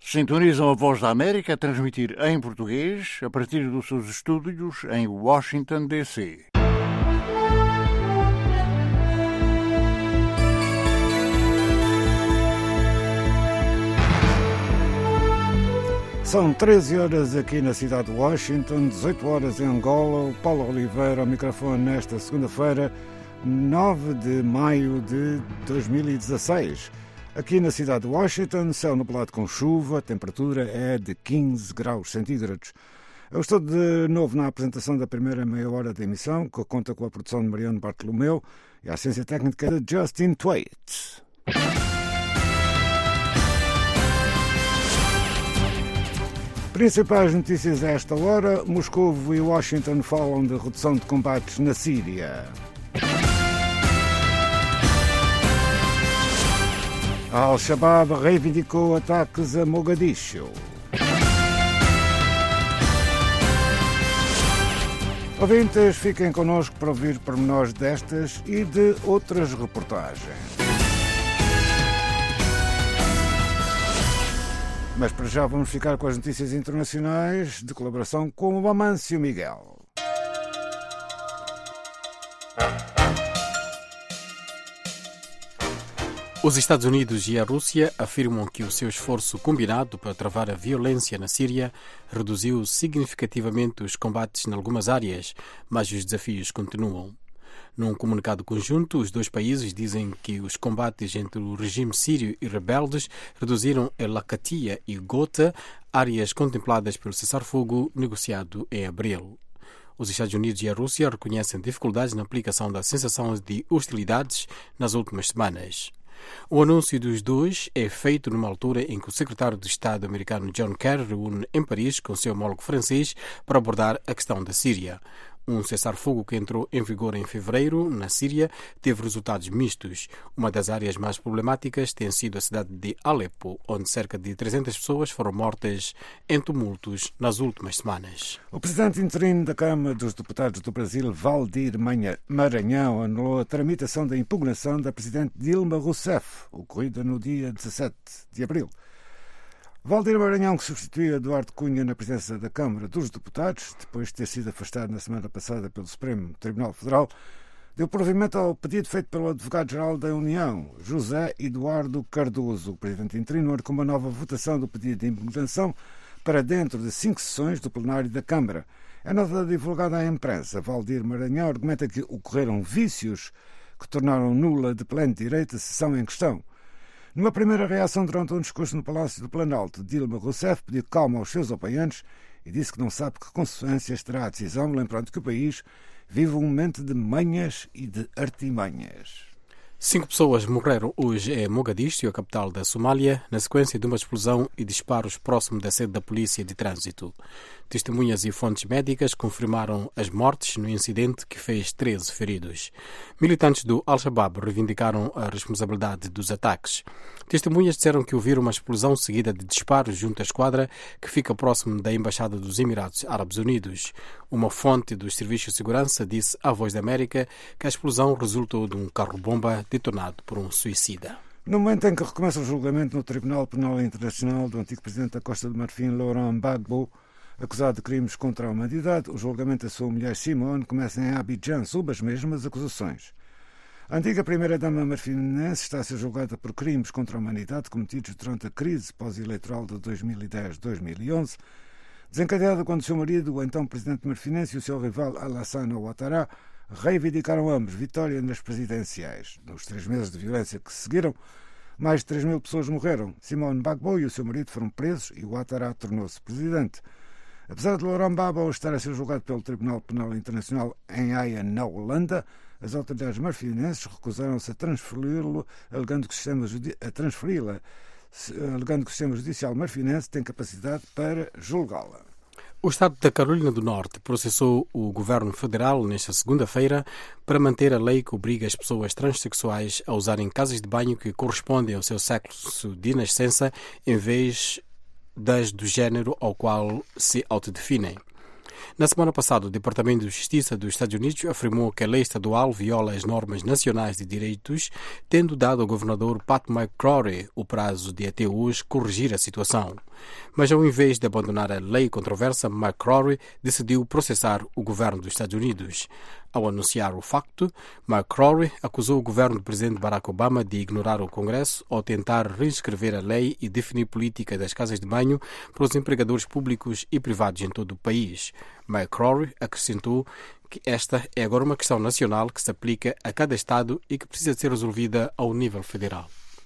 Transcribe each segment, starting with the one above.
Sintonizam a Voz da América a transmitir em português a partir dos seus estúdios em Washington, D.C. São 13 horas aqui na cidade de Washington, 18 horas em Angola. O Paulo Oliveira ao microfone nesta segunda-feira, 9 de maio de 2016. Aqui na cidade de Washington, céu nublado com chuva, a temperatura é de 15 graus centígrados. Eu estou de novo na apresentação da primeira meia hora da emissão, que conta com a produção de Mariano Bartolomeu e a assistência técnica de Justin Twait. Principais notícias a esta hora: Moscovo e Washington falam de redução de combates na Síria. A Al-Shabaab reivindicou ataques a Mogadishu. Ouvintes, fiquem connosco para ouvir pormenores destas e de outras reportagens. Mas para já vamos ficar com as notícias internacionais de colaboração com o Amâncio Miguel. Os Estados Unidos e a Rússia afirmam que o seu esforço combinado para travar a violência na Síria reduziu significativamente os combates em algumas áreas, mas os desafios continuam. Num comunicado conjunto, os dois países dizem que os combates entre o regime sírio e rebeldes reduziram a Latakia e Ghouta, áreas contempladas pelo cessar-fogo negociado em abril. Os Estados Unidos e a Rússia reconhecem dificuldades na aplicação da sensação de hostilidades nas últimas semanas. O anúncio dos dois é feito numa altura em que o secretário de Estado americano John Kerry reúne em Paris com seu homólogo francês para abordar a questão da Síria. Um cessar-fogo que entrou em vigor em fevereiro na Síria teve resultados mistos. Uma das áreas mais problemáticas tem sido a cidade de Alepo, onde cerca de 300 pessoas foram mortas em tumultos nas últimas semanas. O presidente interino da Câmara dos Deputados do Brasil, Valdir Maranhão, anulou a tramitação da impugnação da presidente Dilma Rousseff, ocorrida no dia 17 de abril. Valdir Maranhão, que substituiu Eduardo Cunha na presidência da Câmara dos Deputados, depois de ter sido afastado na semana passada pelo Supremo Tribunal Federal, deu provimento ao pedido feito pelo Advogado-Geral da União, José Eduardo Cardoso. O presidente interino marcou uma nova votação do pedido de impugnação para dentro de 5 sessões do plenário da Câmara. Em nota divulgada à imprensa, Valdir Maranhão argumenta que ocorreram vícios que tornaram nula de pleno direito a sessão em questão. Numa primeira reação durante um discurso no Palácio do Planalto, Dilma Rousseff pediu calma aos seus apoiantes e disse que não sabe que consequências terá a decisão, lembrando que o país vive um momento de manhas e de artimanhas. 5 pessoas morreram hoje em Mogadishu, a capital da Somália, na sequência de uma explosão e disparos próximo da sede da Polícia de Trânsito. Testemunhas e fontes médicas confirmaram as mortes no incidente que fez 13 feridos. Militantes do Al-Shabaab reivindicaram a responsabilidade dos ataques. Testemunhas disseram que ouviram uma explosão seguida de disparos junto à esquadra que fica próximo da Embaixada dos Emirados Árabes Unidos. Uma fonte dos serviços de segurança disse à Voz da América que a explosão resultou de um carro-bomba detonado por um suicida. No momento em que recomeça o julgamento no Tribunal Penal Internacional do antigo presidente da Costa do Marfim, Laurent Gbagbo, acusado de crimes contra a humanidade, o julgamento da sua mulher Simone começa em Abidjan, sob as mesmas acusações. A antiga primeira-dama marfinense está a ser julgada por crimes contra a humanidade cometidos durante a crise pós-eleitoral de 2010-2011, desencadeada quando seu marido, o então presidente marfinense, e o seu rival Alassane Ouattara reivindicaram ambos vitória nas presidenciais. Nos 3 meses de violência que se seguiram, mais de 3.000 pessoas morreram. Simone Gbagbo e o seu marido foram presos e Ouattara tornou-se presidente. Apesar de Laurent Gbagbo estar a ser julgado pelo Tribunal Penal Internacional em Haia, na Holanda, as autoridades marfinenses recusaram-se a transferi-lo, alegando que o sistema judicial marfinense tem capacidade para julgá-la. O Estado da Carolina do Norte processou o governo federal nesta segunda-feira para manter a lei que obriga as pessoas transexuais a usarem casas de banho que correspondem ao seu sexo de nascença em vez das do género ao qual se autodefinem. Na semana passada, o Departamento de Justiça dos Estados Unidos afirmou que a lei estadual viola as normas nacionais de direitos, tendo dado ao governador Pat McCrory o prazo de até hoje corrigir a situação. Mas ao invés de abandonar a lei controversa, McCrory decidiu processar o governo dos Estados Unidos. Ao anunciar o facto, McCrory acusou o governo do presidente Barack Obama de ignorar o Congresso ao tentar reescrever a lei e definir política das casas de banho para os empregadores públicos e privados em todo o país. McCrory acrescentou que esta é agora uma questão nacional que se aplica a cada Estado e que precisa ser resolvida ao nível federal.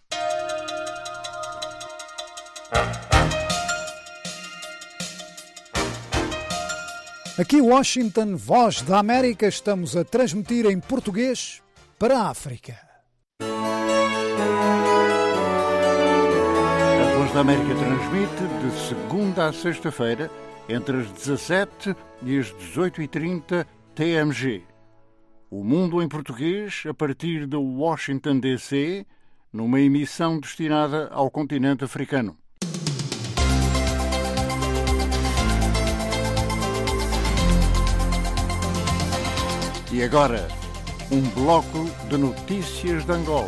Aqui Washington, Voz da América, estamos a transmitir em português para a África. A Voz da América transmite de segunda a sexta-feira, entre as 17 e as 18h30 TMG. O Mundo em Português, a partir de Washington, D.C., numa emissão destinada ao continente africano. E agora, um bloco de notícias de Angola.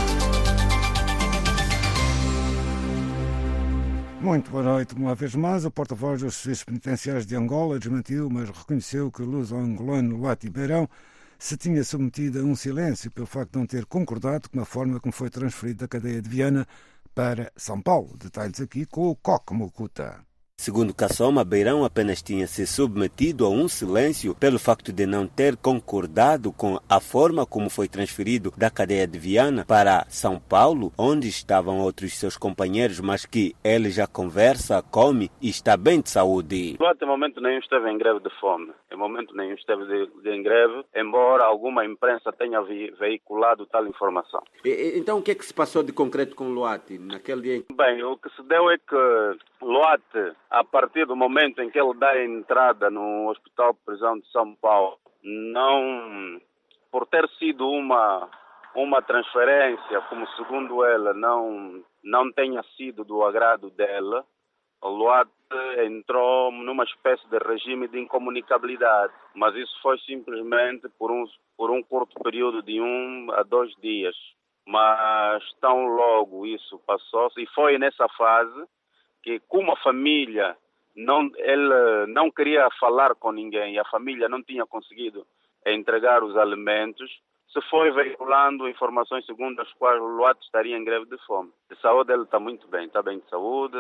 Muito boa noite. Uma vez mais, o porta-voz dos serviços penitenciários de Angola desmentiu, mas reconheceu que o luso-angolano Luati Beirão se tinha submetido a um silêncio pelo facto de não ter concordado com a forma como foi transferido da cadeia de Viana para São Paulo. Detalhes aqui com o Coque Mucuta. Segundo Kassoma, Beirão apenas tinha se submetido a um silêncio pelo facto de não ter concordado com a forma como foi transferido da cadeia de Viana para São Paulo, onde estavam outros seus companheiros, mas que ele já conversa, come e está bem de saúde. Até o momento nenhum esteve em greve de fome. Em momento nenhum esteve em greve, embora alguma imprensa tenha veiculado tal informação. Então o que é que se passou de concreto com Luati naquele dia? Bem, o que se deu é que Luati, a partir do momento em que ele dá a entrada no Hospital de Prisão de São Paulo, não, por ter sido uma transferência, como segundo ela, não tenha sido do agrado dela, o Luati entrou numa espécie de regime de incomunicabilidade, mas isso foi simplesmente por um curto período de 1 a 2 dias. Mas tão logo isso passou-se, e foi nessa fase que, como a família, ele não queria falar com ninguém, e a família não tinha conseguido entregar os alimentos, se foi veiculando informações segundo as quais o Luati estaria em greve de fome. De saúde ele está muito bem, está bem de saúde,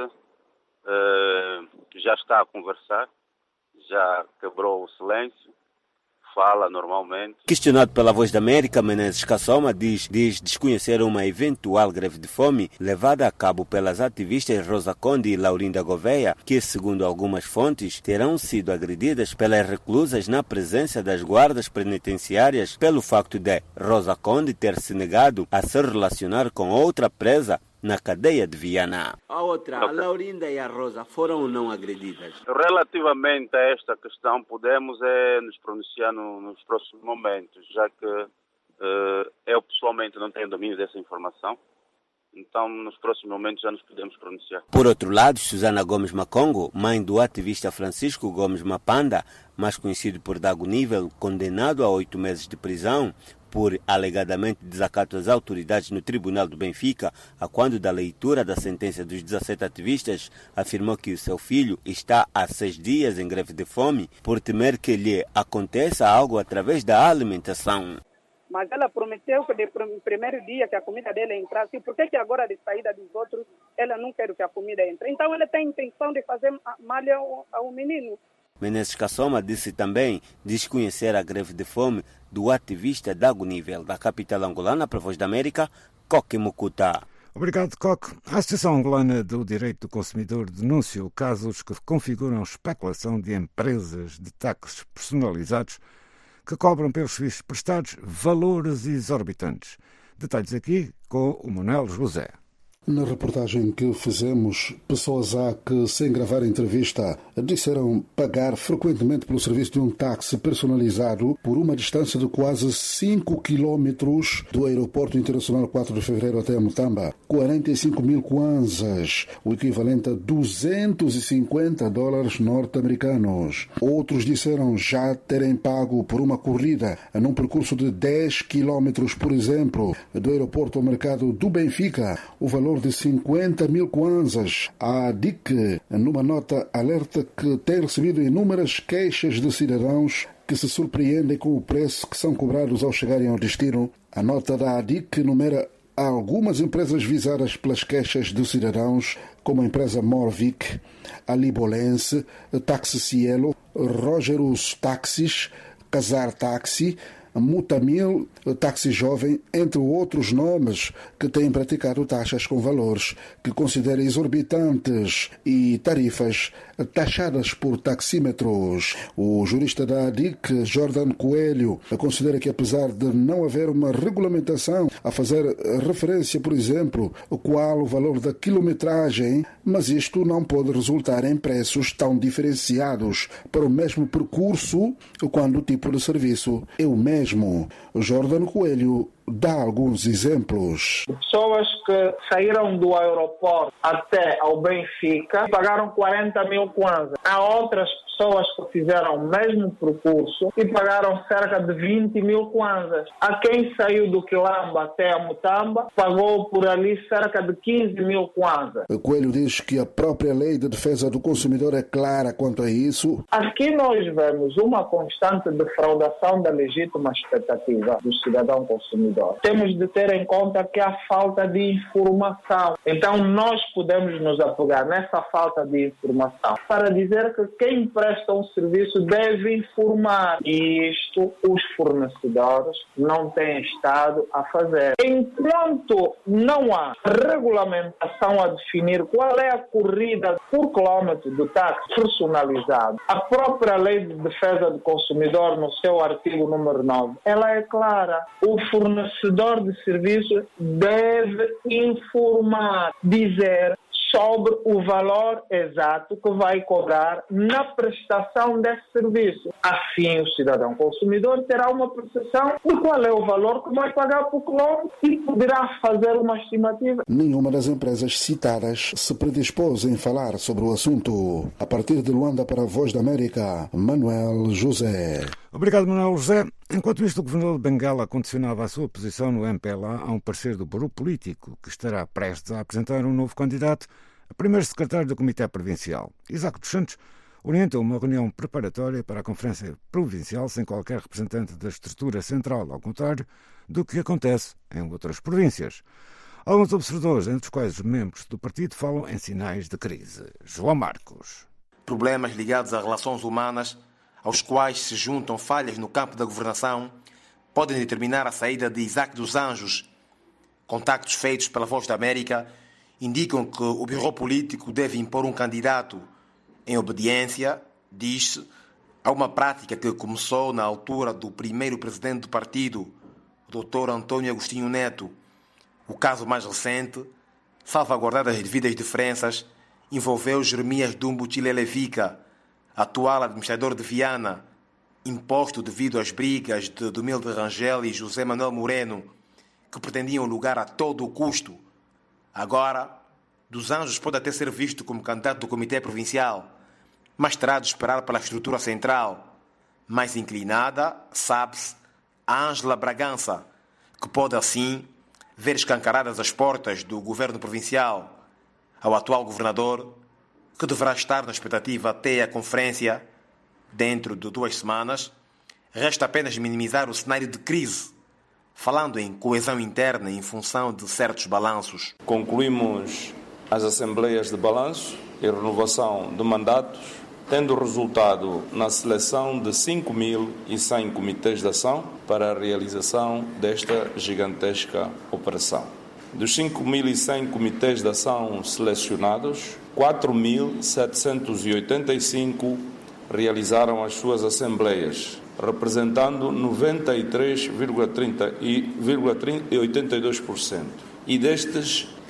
já está a conversar, já quebrou o silêncio, fala normalmente. Questionado pela Voz da América, Menezes Kassoma diz desconhecer uma eventual greve de fome levada a cabo pelas ativistas Rosa Conde e Laurinda Gouveia, que, segundo algumas fontes, terão sido agredidas pelas reclusas na presença das guardas penitenciárias pelo facto de Rosa Conde ter se negado a se relacionar com outra presa na cadeia de Viana. A Laurinda e a Rosa, foram ou não agredidas? Relativamente a esta questão, podemos nos pronunciar nos próximos momentos, já que eu pessoalmente não tenho domínio dessa informação. Então, nos próximos momentos já nos podemos pronunciar. Por outro lado, Susana Gomes Macongo, mãe do ativista Francisco Gomes Mapanda, mais conhecido por Dago Nível, condenado a 8 meses de prisão, por alegadamente desacato às autoridades no Tribunal do Benfica, a quando da leitura da sentença dos 17 ativistas, afirmou que o seu filho está há 6 dias em greve de fome por temer que lhe aconteça algo através da alimentação. Mas ela prometeu que no primeiro dia que a comida dele entrasse, por que agora de saída dos outros ela não quer que a comida entre? Então ela tem intenção de fazer mal ao menino. Menezes Kassoma disse também desconhecer a greve de fome do ativista Dago Nível, da capital angolana, para a Voz da América, Coque Mucuta. Obrigado, Coque. A Associação Angolana do Direito do Consumidor denunciou casos que configuram especulação de empresas de táxis personalizados que cobram pelos serviços prestados valores exorbitantes. Detalhes aqui com o Manuel José. Na reportagem que fizemos, pessoas há que, sem gravar a entrevista, disseram pagar frequentemente pelo serviço de um táxi personalizado por uma distância de quase 5 quilómetros do aeroporto internacional 4 de fevereiro até Mutamba. 45 mil kwanzas, o equivalente a $250 norte-americanos. Outros disseram já terem pago por uma corrida num percurso de 10 quilómetros, por exemplo, do aeroporto ao mercado do Benfica, o valor de 50 mil kwanzas. A DIC, numa nota, alerta que tem recebido inúmeras queixas de cidadãos que se surpreendem com o preço que são cobrados ao chegarem ao destino. A nota da ADIC enumera algumas empresas visadas pelas queixas de cidadãos, como a empresa Morvik, a Libolense, Taxi Cielo, Rogerus Táxis, Casar Táxi, Mutamil, Táxi Jovem, entre outros nomes que têm praticado taxas com valores que considera exorbitantes e tarifas taxadas por taxímetros. O jurista da ADIC, Jordan Coelho, considera que apesar de não haver uma regulamentação a fazer referência, por exemplo, qual o valor da quilometragem, mas isto não pode resultar em preços tão diferenciados para o mesmo percurso quando o tipo de serviço é o mesmo. Jordan Coelho dá alguns exemplos. Pessoas que saíram do aeroporto até ao Benfica pagaram 40 mil kwanzas. Há outras pessoas que fizeram o mesmo percurso e pagaram cerca de 20 mil kwanzas. Há quem saiu do Quilamba até a Mutamba, pagou por ali cerca de 15 mil kwanzas. Coelho diz que a própria lei de defesa do consumidor é clara quanto a isso. Aqui nós vemos uma constante defraudação da legítima expectativa do cidadão consumidor. Temos de ter em conta que há falta de informação. Então nós podemos nos apoiar nessa falta de informação para dizer que quem presta um serviço deve informar. E isto os fornecedores não têm estado a fazer. Enquanto não há regulamentação a definir qual é a corrida por quilômetro do táxi personalizado, a própria lei de defesa do consumidor, no seu artigo número 9, ela é clara. O fornecedor de serviço deve informar, dizer sobre o valor exato que vai cobrar na prestação desse serviço. Assim, o cidadão consumidor terá uma percepção de qual é o valor que vai pagar por quilômetro e poderá fazer uma estimativa. Nenhuma das empresas citadas se predispôs em falar sobre o assunto. A partir de Luanda para a Voz da América, Manuel José. Obrigado, Manuel José. Enquanto isto, o governador de Bengala condicionava a sua posição no MPLA a um parecer do Bureau Político, que estará prestes a apresentar um novo candidato a primeiro secretário do Comitê Provincial. Isaac dos Santos orienta uma reunião preparatória para a Conferência Provincial sem qualquer representante da estrutura central, ao contrário do que acontece em outras províncias. Alguns observadores, entre os quais os membros do partido, falam em sinais de crise. João Marcos. Problemas ligados a relações humanas, aos quais se juntam falhas no campo da governação, podem determinar a saída de Isaac dos Anjos. Contactos feitos pela Voz da América indicam que o Bureau Político deve impor um candidato em obediência, diz-se, a uma prática que começou na altura do primeiro presidente do partido, o Dr. Antônio Agostinho Neto. O caso mais recente, salvaguardadas as devidas diferenças, envolveu Jeremias Dumbo Chilelevica, atual administrador de Viana, imposto devido às brigas de Domilde Rangel e José Manuel Moreno, que pretendiam lugar a todo o custo. Agora, Dos Anjos pode até ser visto como candidato do Comitê Provincial, mas terá de esperar pela estrutura central. Mais inclinada, sabe-se, a Ângela Bragança, que pode assim ver escancaradas as portas do governo provincial ao atual governador, que deverá estar na expectativa até a conferência dentro de 2 semanas. Resta apenas minimizar o cenário de crise, falando em coesão interna em função de certos balanços. Concluímos as assembleias de balanço e renovação de mandatos, tendo resultado na seleção de 5.100 comitês de ação para a realização desta gigantesca operação. Dos 5.100 comitês de ação selecionados, 4.785 realizaram as suas assembleias, representando 93,82%. E destes,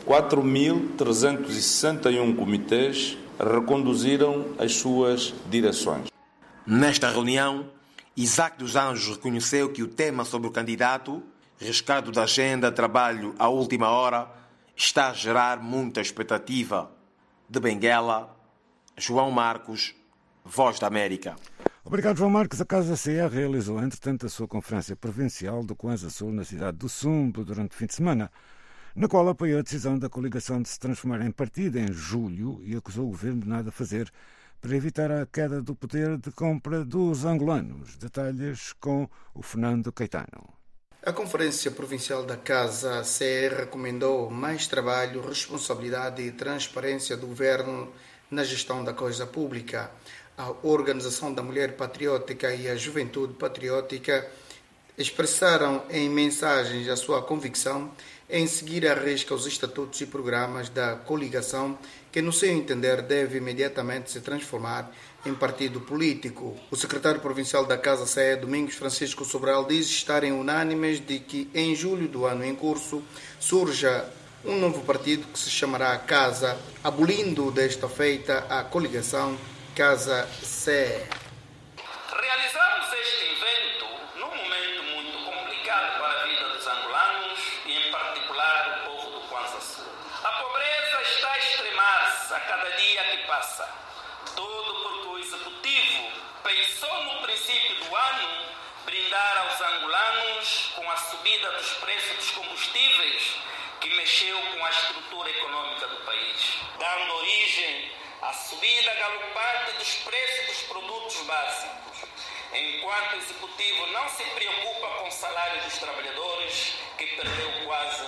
4.361 comitês reconduziram as suas direções. Nesta reunião, Isaac dos Anjos reconheceu que o tema sobre o candidato, rescate da agenda de trabalho à última hora, está a gerar muita expectativa. De Benguela, João Marcos, Voz da América. Obrigado, João Marcos. A Casa CE realizou, entretanto, a sua conferência provincial do Kwanza Sul na cidade do Sumbo durante o fim de semana, na qual apoiou a decisão da coligação de se transformar em partido em julho e acusou o governo de nada fazer para evitar a queda do poder de compra dos angolanos. Detalhes com o Fernando Caetano. A Conferência Provincial da Casa CE recomendou mais trabalho, responsabilidade e transparência do governo na gestão da coisa pública. A Organização da Mulher Patriótica e a Juventude Patriótica expressaram em mensagens a sua convicção em seguir à risca os estatutos e programas da coligação, que, no seu entender, deve imediatamente se transformar em partido político. O secretário provincial da Casa CE, Domingos Francisco Sobral, diz estarem unânimes de que, em julho do ano em curso, surja um novo partido que se chamará Casa, abolindo desta feita a coligação Casa CE. Realizamos este evento num momento muito complicado para a vida dos angolanos e, em particular, o povo do Kwanza Sul. A pobreza está a extremar-se a cada dia que passa. Tudo porque o Executivo pensou no princípio do ano brindar aos angolanos com a subida dos preços dos combustíveis, que mexeu com a estrutura econômica do país, dando origem à subida galopante dos preços dos produtos básicos, enquanto o Executivo não se preocupa com o salário dos trabalhadores, que perdeu quase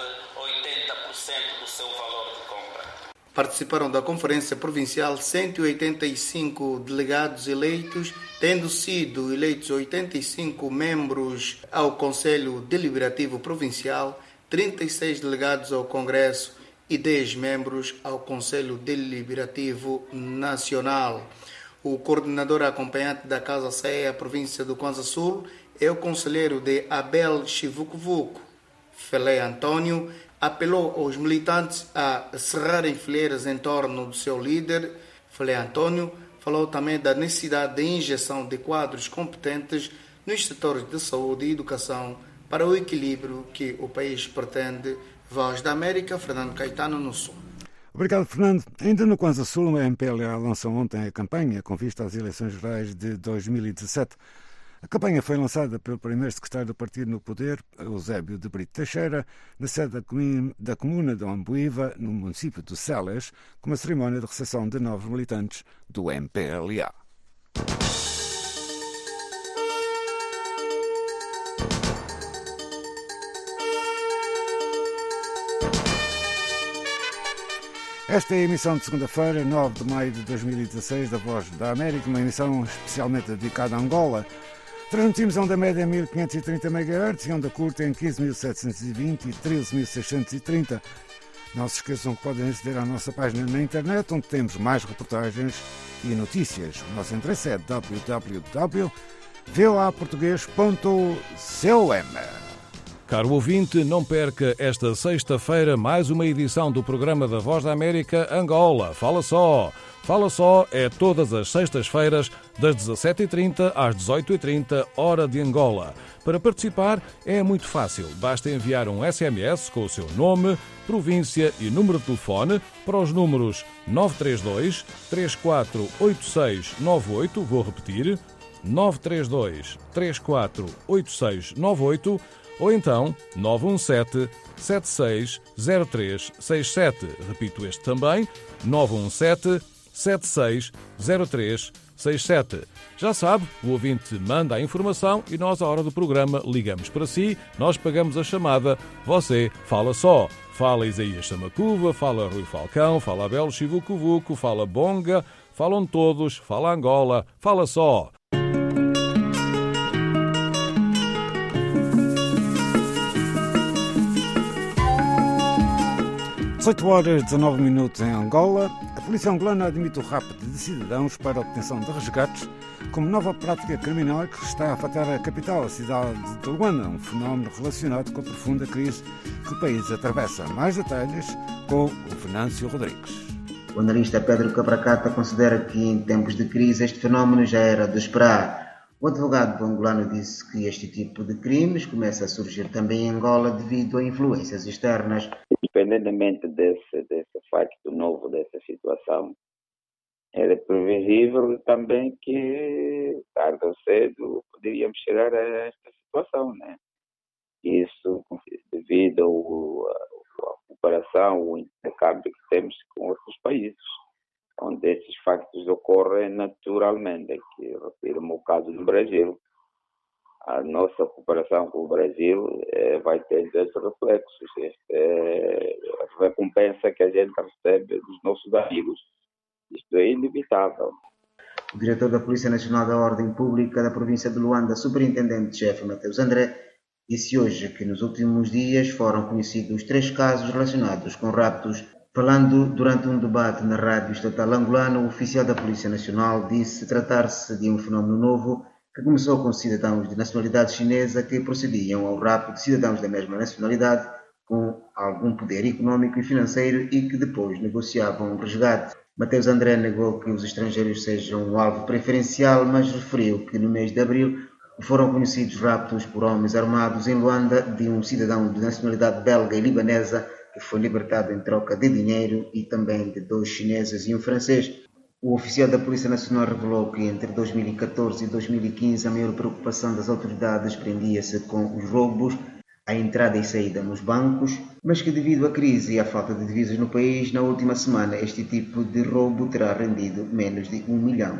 80% do seu valor de compra. Participaram da Conferência Provincial 185 delegados eleitos, tendo sido eleitos 85 membros ao Conselho Deliberativo Provincial, 36 delegados ao Congresso e 10 membros ao Conselho Deliberativo Nacional. O coordenador acompanhante da Casa CE, a província do Kwanza Sul, é o conselheiro de Abel Chivucuvuco, Felé Antônio, apelou aos militantes a cerrarem fileiras em torno do seu líder. Felé Antônio falou também da necessidade de injeção de quadros competentes nos setores de saúde e educação para o equilíbrio que o país pretende. Voz da América, Fernando Caetano, no Sul. Obrigado, Fernando. Ainda no Kwanza Sul, a MPLA lançou ontem a campanha com vista às eleições gerais de 2017. A campanha foi lançada pelo primeiro secretário do partido no poder, Eusébio de Brito Teixeira, na sede da comuna de Ambuíva, no município de Celas, com uma cerimónia de recepção de novos militantes do MPLA. 'Esta é a emissão de segunda-feira, 9 de maio de 2016, da Voz da América, uma emissão especialmente dedicada a Angola. Transmitimos a onda média em 1530 MHz e onda curta em 15.720 e 13.630. Não se esqueçam que podem aceder à nossa página na internet, onde temos mais reportagens e notícias. O nosso endereço é www.voaportugues.com. Caro ouvinte, não perca esta sexta-feira mais uma edição do programa da Voz da América Angola. Fala só! Fala só é todas as sextas-feiras, das 17h30 às 18h30, hora de Angola. Para participar é muito fácil. Basta enviar um SMS com o seu nome, província e número de telefone para os números 932 348698, vou repetir, 932 348698, ou então 917-760367. Repito este também, 917-760367. Já sabe, o ouvinte manda a informação e nós, à hora do programa, ligamos para si, nós pagamos a chamada, você fala só. Fala Isaías Samacuva, fala Rui Falcão, fala Abel Chivucuvuco, fala Bonga, falam todos, fala Angola, fala só. 18 horas 19 minutos em Angola. A A polícia angolana admite o rapto de cidadãos para a obtenção de resgates como nova prática criminal que está a afetar a capital, a cidade de Luanda, um fenómeno relacionado com a profunda crise que o país atravessa. Mais detalhes com o Venâncio Rodrigues. O analista Pedro Cabracata considera que em tempos de crise este fenómeno já era de esperar. O advogado angolano disse que este tipo de crimes começa a surgir também em Angola devido a influências externas. Independentemente desse facto novo, dessa situação, era previsível também que, tarde ou cedo, poderíamos chegar a esta situação, né? Isso devido à cooperação, o intercâmbio que temos com outros países, onde esses factos ocorrem naturalmente. Aqui, refiro-me ao caso do Brasil. A nossa cooperação com o Brasil vai ter esses reflexos, a recompensa que a gente recebe dos nossos amigos. Isto é inevitável. O diretor da Polícia Nacional da Ordem Pública da província de Luanda, superintendente-chefe Mateus André, disse hoje que nos últimos dias foram conhecidos 3 casos relacionados com raptos. Falando durante um debate na Rádio Estatal Angolana, o oficial da Polícia Nacional disse tratar-se de um fenómeno novo que começou com cidadãos de nacionalidade chinesa que procediam ao rapto de cidadãos da mesma nacionalidade com algum poder econômico e financeiro e que depois negociavam um resgate. Mateus André negou que os estrangeiros sejam um alvo preferencial, mas referiu que no mês de abril foram conhecidos raptos por homens armados em Luanda de um cidadão de nacionalidade belga e libanesa que foi libertado em troca de dinheiro e também de 2 chineses e um francês. O oficial da Polícia Nacional revelou que entre 2014 e 2015 a maior preocupação das autoridades prendia-se com os roubos, a entrada e saída nos bancos, mas que devido à crise e à falta de divisas no país, na última semana este tipo de roubo terá rendido menos de $1 milhão.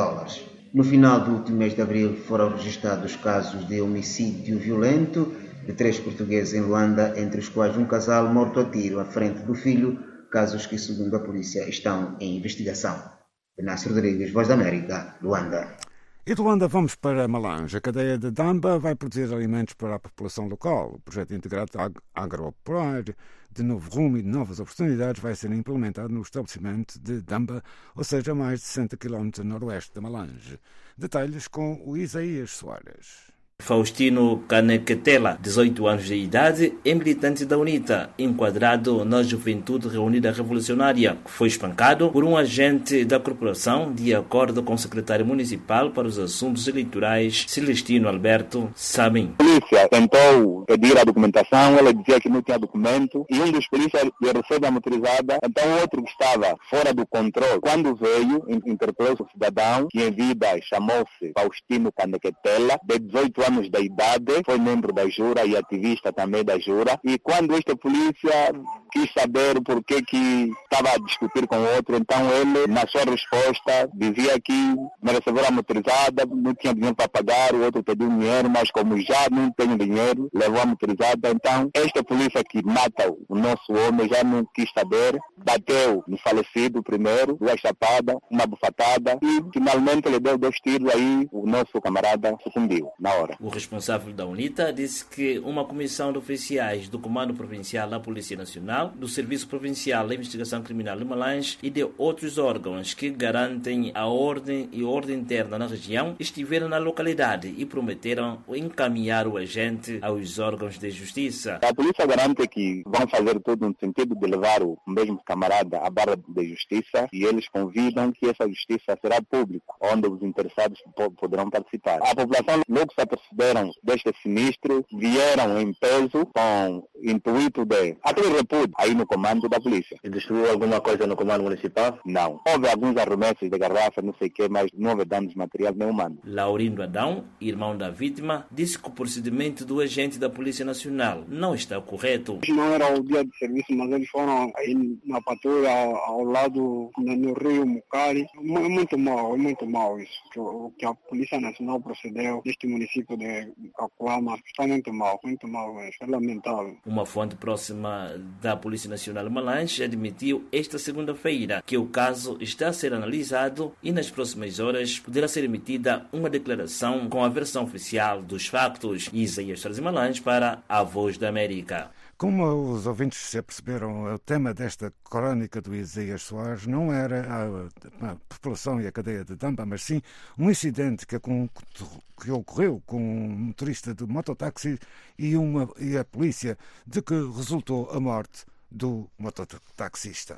No final do último mês de abril foram registrados casos de homicídio violento de 3 portugueses em Luanda, entre os quais um casal morto a tiro à frente do filho, casos que, segundo a polícia, estão em investigação. Venâncio Rodrigues, Voz da América, Luanda. E de Luanda vamos para Malange. A cadeia de Damba vai produzir alimentos para a população local. O projeto integrado agropecuário de novo rumo e de novas oportunidades vai ser implementado no estabelecimento de Damba, ou seja, a mais de 60 km a noroeste de Malange. Detalhes com o Isaías Soares. Faustino Canequetela, 18 anos de idade, é militante da UNITA, enquadrado na Juventude Reunida Revolucionária, que foi espancado por um agente da corporação, de acordo com o secretário municipal para os assuntos eleitorais, Celestino Alberto Samin. A polícia tentou pedir a documentação, ela dizia que não tinha documento, e um dos polícias recebe a motorizada, então o outro que estava fora do controle, quando veio, interpelou o cidadão, que em vida chamou-se Faustino Canequetela, de 18 anos de idade, foi membro da Jura e ativista também da Jura, e quando esta polícia quis saber por que estava a discutir com o outro, então ele, na sua resposta, dizia que merecedora motorizada, não tinha dinheiro para pagar, o outro pediu dinheiro, mas como já não tem dinheiro, levou a motorizada, então esta polícia que mata o nosso homem já não quis saber, bateu no falecido primeiro, 2 chapadas, uma bufatada, e finalmente ele deu 2 tiros, aí o nosso camarada sucumbiu na hora. O responsável da UNITA disse que uma comissão de oficiais do Comando Provincial da Polícia Nacional, do Serviço Provincial da Investigação Criminal de Malange e de outros órgãos que garantem a ordem e ordem interna na região estiveram na localidade e prometeram encaminhar o agente aos órgãos de justiça. A polícia garante que vão fazer tudo no sentido de levar o mesmo camarada à barra de justiça e eles convidam que essa justiça será pública, onde os interessados poderão participar. A população logo se aperceberam deste sinistro, vieram em peso com o intuito de aquele repúdio aí no comando da polícia. E destruiu alguma coisa no comando municipal? Não. Houve alguns arremessos de garrafa, não sei o que, mas não houve danos materiais nem humanos. Laurindo Adão, irmão da vítima, disse que o procedimento do agente da Polícia Nacional não está correto. Não era o dia de serviço, mas eles foram aí na patrulha ao lado no rio Mucari. Muito mal isso. O que a Polícia Nacional procedeu neste município de Acuama está muito mal mesmo. É lamentável. Uma fonte próxima da Polícia Nacional Malange admitiu esta segunda-feira que o caso está a ser analisado e nas próximas horas poderá ser emitida uma declaração com a versão oficial dos factos. Isaías Soares Malange para a Voz da América. Como os ouvintes se aperceberam, o tema desta crónica do Isaías Soares não era a população e a cadeia de Damba, mas sim um incidente que ocorreu com um motorista de mototáxi e a polícia, de que resultou a morte do mototaxista.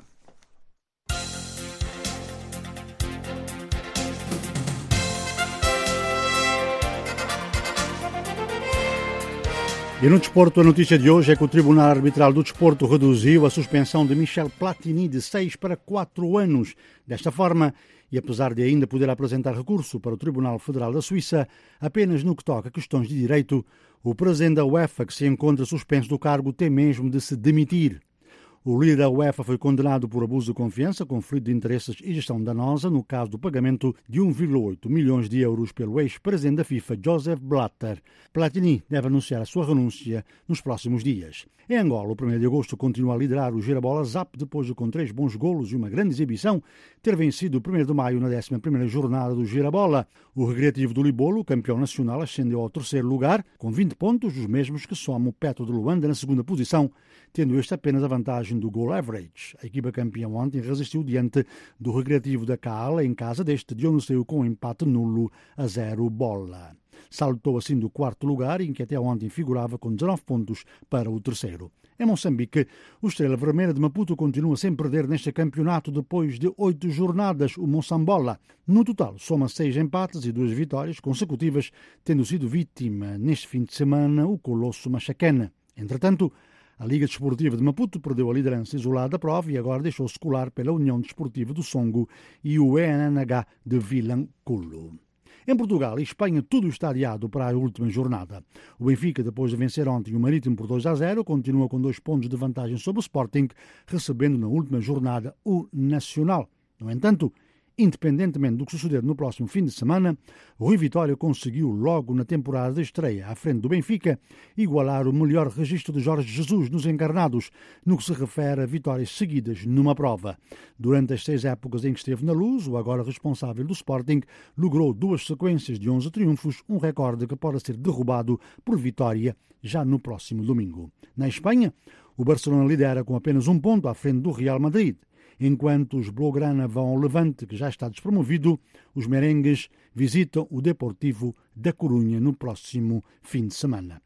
E no desporto, a notícia de hoje é que o Tribunal Arbitral do Desporto reduziu a suspensão de Michel Platini de 6 para 4 anos. Desta forma, e apesar de ainda poder apresentar recurso para o Tribunal Federal da Suíça, apenas no que toca a questões de direito, o presidente da UEFA, que se encontra suspenso do cargo, tem mesmo de se demitir. O líder da UEFA foi condenado por abuso de confiança, conflito de interesses e gestão danosa no caso do pagamento de 1,8 milhões de euros pelo ex-presidente da FIFA, Joseph Blatter. Platini deve anunciar a sua renúncia nos próximos dias. Em Angola, o 1º de agosto continua a liderar o Girabola Zap depois de, com 3 bons golos e uma grande exibição, ter vencido o 1º de maio na 11ª jornada do Girabola. O Recreativo do Libolo, campeão nacional, ascendeu ao 3º lugar, com 20 pontos, os mesmos que soma o Petro de Luanda na 2ª posição, tendo este apenas a vantagem do goal average. A equipa campeã ontem resistiu diante do Recreativo da Cala em casa deste, de onde saiu com um empate nulo a 0 bola. Saltou assim do 4º lugar, em que até ontem figurava com 19 pontos para o 3º. Em Moçambique, o Estrela Vermelha de Maputo continua sem perder neste campeonato depois de 8 jornadas, o Moçambola. No total, soma 6 empates e 2 vitórias consecutivas, tendo sido vítima neste fim de semana o Colosso Machaquena. Entretanto, a Liga Desportiva de Maputo perdeu a liderança isolada da prova e agora deixou-se colar pela União Desportiva do Songo e o ENH de Vilanculo. Em Portugal e Espanha, tudo está adiado para a última jornada. O Benfica, depois de vencer ontem o Marítimo por 2-0, continua com 2 pontos de vantagem sobre o Sporting, recebendo na última jornada o Nacional. No entanto, independentemente do que suceder no próximo fim de semana, Rui Vitória conseguiu, logo na temporada de estreia à frente do Benfica, igualar o melhor registro de Jorge Jesus nos encarnados, no que se refere a vitórias seguidas numa prova. Durante as 6 épocas em que esteve na Luz, o agora responsável do Sporting logrou 2 sequências de 11 triunfos, um recorde que pode ser derrubado por Vitória já no próximo domingo. Na Espanha, o Barcelona lidera com apenas 1 ponto à frente do Real Madrid. Enquanto os Blaugrana vão ao Levante, que já está despromovido, os merengues visitam o Deportivo da Corunha no próximo fim de semana.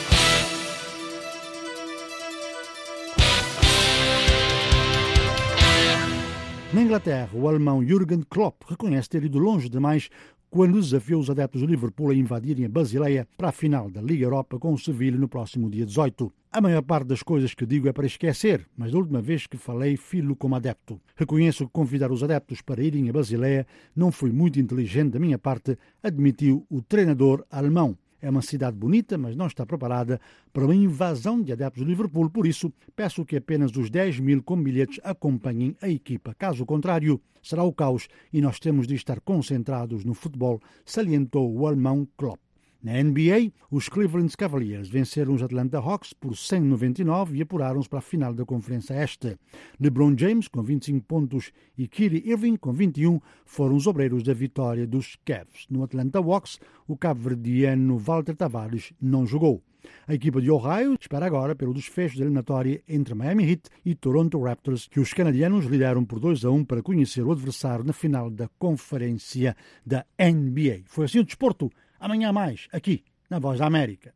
Na Inglaterra, o alemão Jürgen Klopp reconhece ter ido longe demais quando desafiou os adeptos do Liverpool a invadirem a Basileia para a final da Liga Europa com o Sevilha no próximo dia 18. A maior parte das coisas que digo é para esquecer, mas da última vez que falei, filo como adepto. Reconheço que convidar os adeptos para irem a Basileia não foi muito inteligente da minha parte, admitiu o treinador alemão. É uma cidade bonita, mas não está preparada para uma invasão de adeptos do Liverpool, por isso peço que apenas os 10.000 com bilhetes acompanhem a equipa. Caso contrário, será o caos e nós temos de estar concentrados no futebol, salientou o alemão Klopp. Na NBA, os Cleveland Cavaliers venceram os Atlanta Hawks por 199 e apuraram-se para a final da Conferência Este. LeBron James, com 25 pontos, e Kyrie Irving, com 21, foram os obreiros da vitória dos Cavs. No Atlanta Hawks, o cabo-verdiano Walter Tavares não jogou. A equipa de Ohio espera agora pelo desfecho da eliminatória entre Miami Heat e Toronto Raptors, que os canadianos lideram por 2-1 para conhecer o adversário na final da Conferência da NBA. Foi assim o desporto. Amanhã mais, aqui, na Voz da América.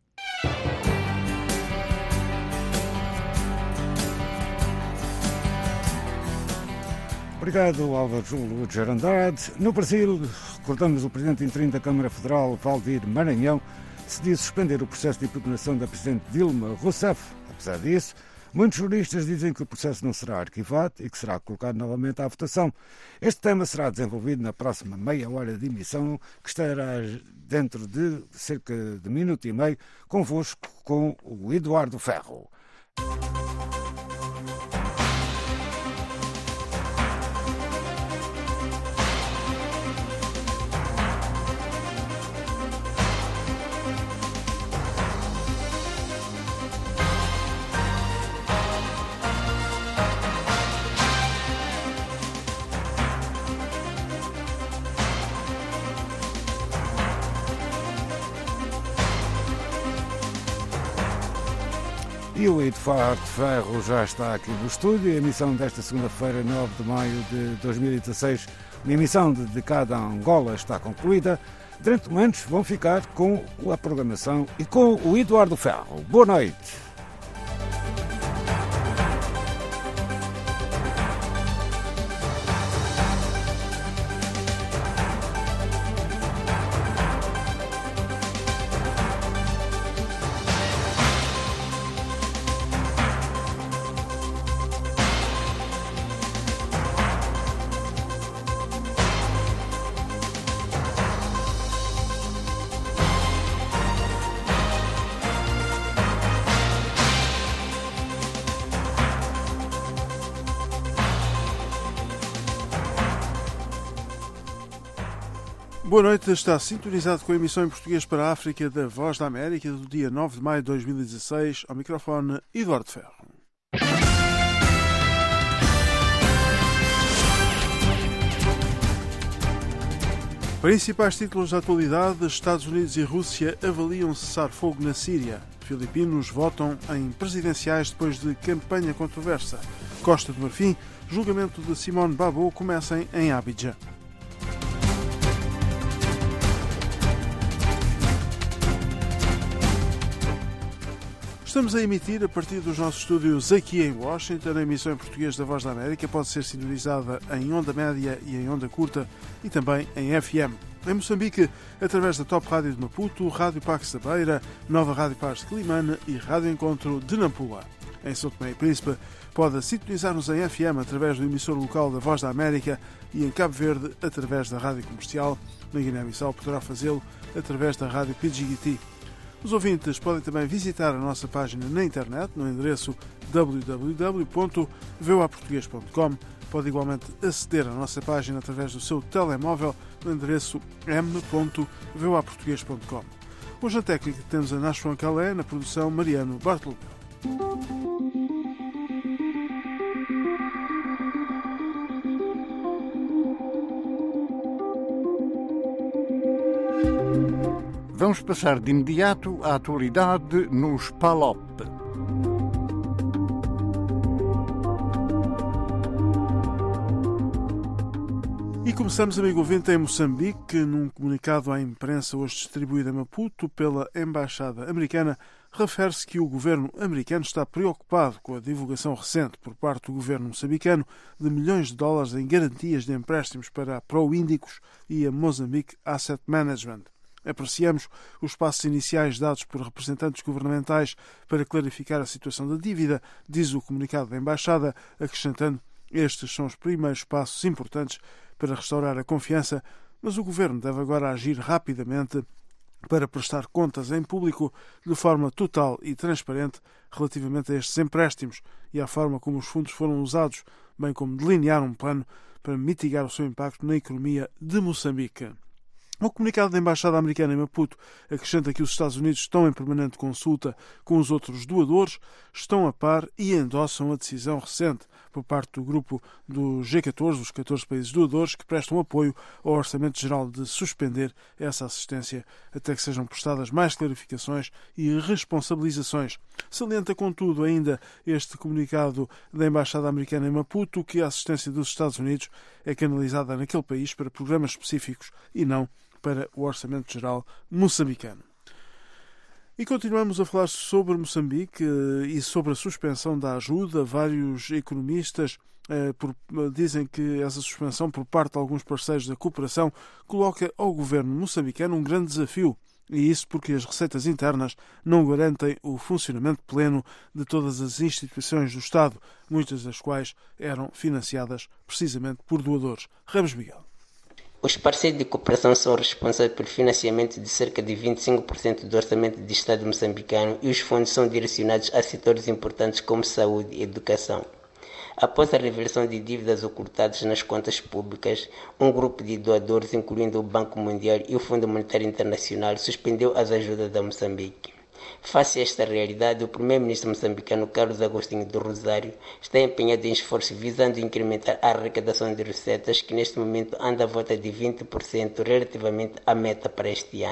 Obrigado, Álvaro Júlio de Gerandade. No Brasil, recordamos o presidente interino da Câmara Federal, Valdir Maranhão, decidiu suspender o processo de impugnação da presidente Dilma Rousseff. Apesar disso, muitos juristas dizem que o processo não será arquivado e que será colocado novamente à votação. Este tema será desenvolvido na próxima meia hora de emissão, que estará dentro de cerca de minuto e meio, convosco com o Eduardo Ferro. E o Eduardo Ferro já está aqui no estúdio. A emissão desta segunda-feira, 9 de maio de 2016, uma emissão dedicada a Angola, está concluída. Durante momentos vão ficar com a programação e com o Eduardo Ferro. Boa noite. Boa noite, está sintonizado com a emissão em português para a África da Voz da América do dia 9 de maio de 2016. Ao microfone, Eduardo Ferro. Principais títulos da atualidade: Estados Unidos e Rússia avaliam cessar-fogo na Síria. Filipinos votam em presidenciais depois de campanha controversa. Costa do Marfim, julgamento de Simone Babou começa em Abidjan. Estamos a emitir a partir dos nossos estúdios aqui em Washington. A emissão em português da Voz da América pode ser sintonizada em onda média e em onda curta e também em FM. Em Moçambique, através da Top Rádio de Maputo, Rádio Pax da Beira, Nova Rádio Paz de Quilimane e Rádio Encontro de Nampula. Em São Tomé e Príncipe, pode sintonizar-nos em FM através do emissor local da Voz da América e em Cabo Verde através da Rádio Comercial. Na Guiné-Bissau poderá fazê-lo através da Rádio PGT. Os ouvintes podem também visitar a nossa página na internet, no endereço www.voaportugues.com. Pode igualmente aceder à nossa página através do seu telemóvel, no endereço m.voaportugues.com. Hoje na técnica temos a Nashwan Calé, na produção Mariano Bartolomeu. Vamos passar de imediato à atualidade nos PALOP. E começamos, amigo ouvinte, em Moçambique. Num comunicado à imprensa hoje distribuído em Maputo pela Embaixada Americana, refere-se que o governo americano está preocupado com a divulgação recente por parte do governo moçambicano de milhões de dólares em garantias de empréstimos para a Proíndicos e a Mozambique Asset Management. Apreciamos os passos iniciais dados por representantes governamentais para clarificar a situação da dívida, diz o comunicado da Embaixada, acrescentando: estes são os primeiros passos importantes para restaurar a confiança, mas o governo deve agora agir rapidamente para prestar contas em público de forma total e transparente relativamente a estes empréstimos e à forma como os fundos foram usados, bem como delinear um plano para mitigar o seu impacto na economia de Moçambique. O comunicado da Embaixada Americana em Maputo acrescenta que os Estados Unidos estão em permanente consulta com os outros doadores, estão a par e endossam a decisão recente por parte do grupo do G14, os 14 países doadores, que prestam apoio ao Orçamento Geral de suspender essa assistência até que sejam prestadas mais clarificações e responsabilizações. Salienta, contudo, ainda este comunicado da Embaixada Americana em Maputo que a assistência dos Estados Unidos é canalizada naquele país para programas específicos e não para o Orçamento Geral moçambicano. E continuamos a falar sobre Moçambique e sobre a suspensão da ajuda. Vários economistas dizem que essa suspensão por parte de alguns parceiros da cooperação coloca ao governo moçambicano um grande desafio. E isso porque as receitas internas não garantem o funcionamento pleno de todas as instituições do Estado, muitas das quais eram financiadas precisamente por doadores. Ramos Miguel. Os parceiros de cooperação são responsáveis pelo financiamento de cerca de 25% do orçamento do Estado moçambicano e os fundos são direcionados a setores importantes como saúde e educação. Após a reversão de dívidas ocultadas nas contas públicas, um grupo de doadores, incluindo o Banco Mundial e o Fundo Monetário Internacional, suspendeu as ajudas a Moçambique. Face a esta realidade, o primeiro-ministro moçambicano Carlos Agostinho do Rosário está empenhado em esforços visando incrementar a arrecadação de receitas, que neste momento anda à volta de 20% relativamente à meta para este ano.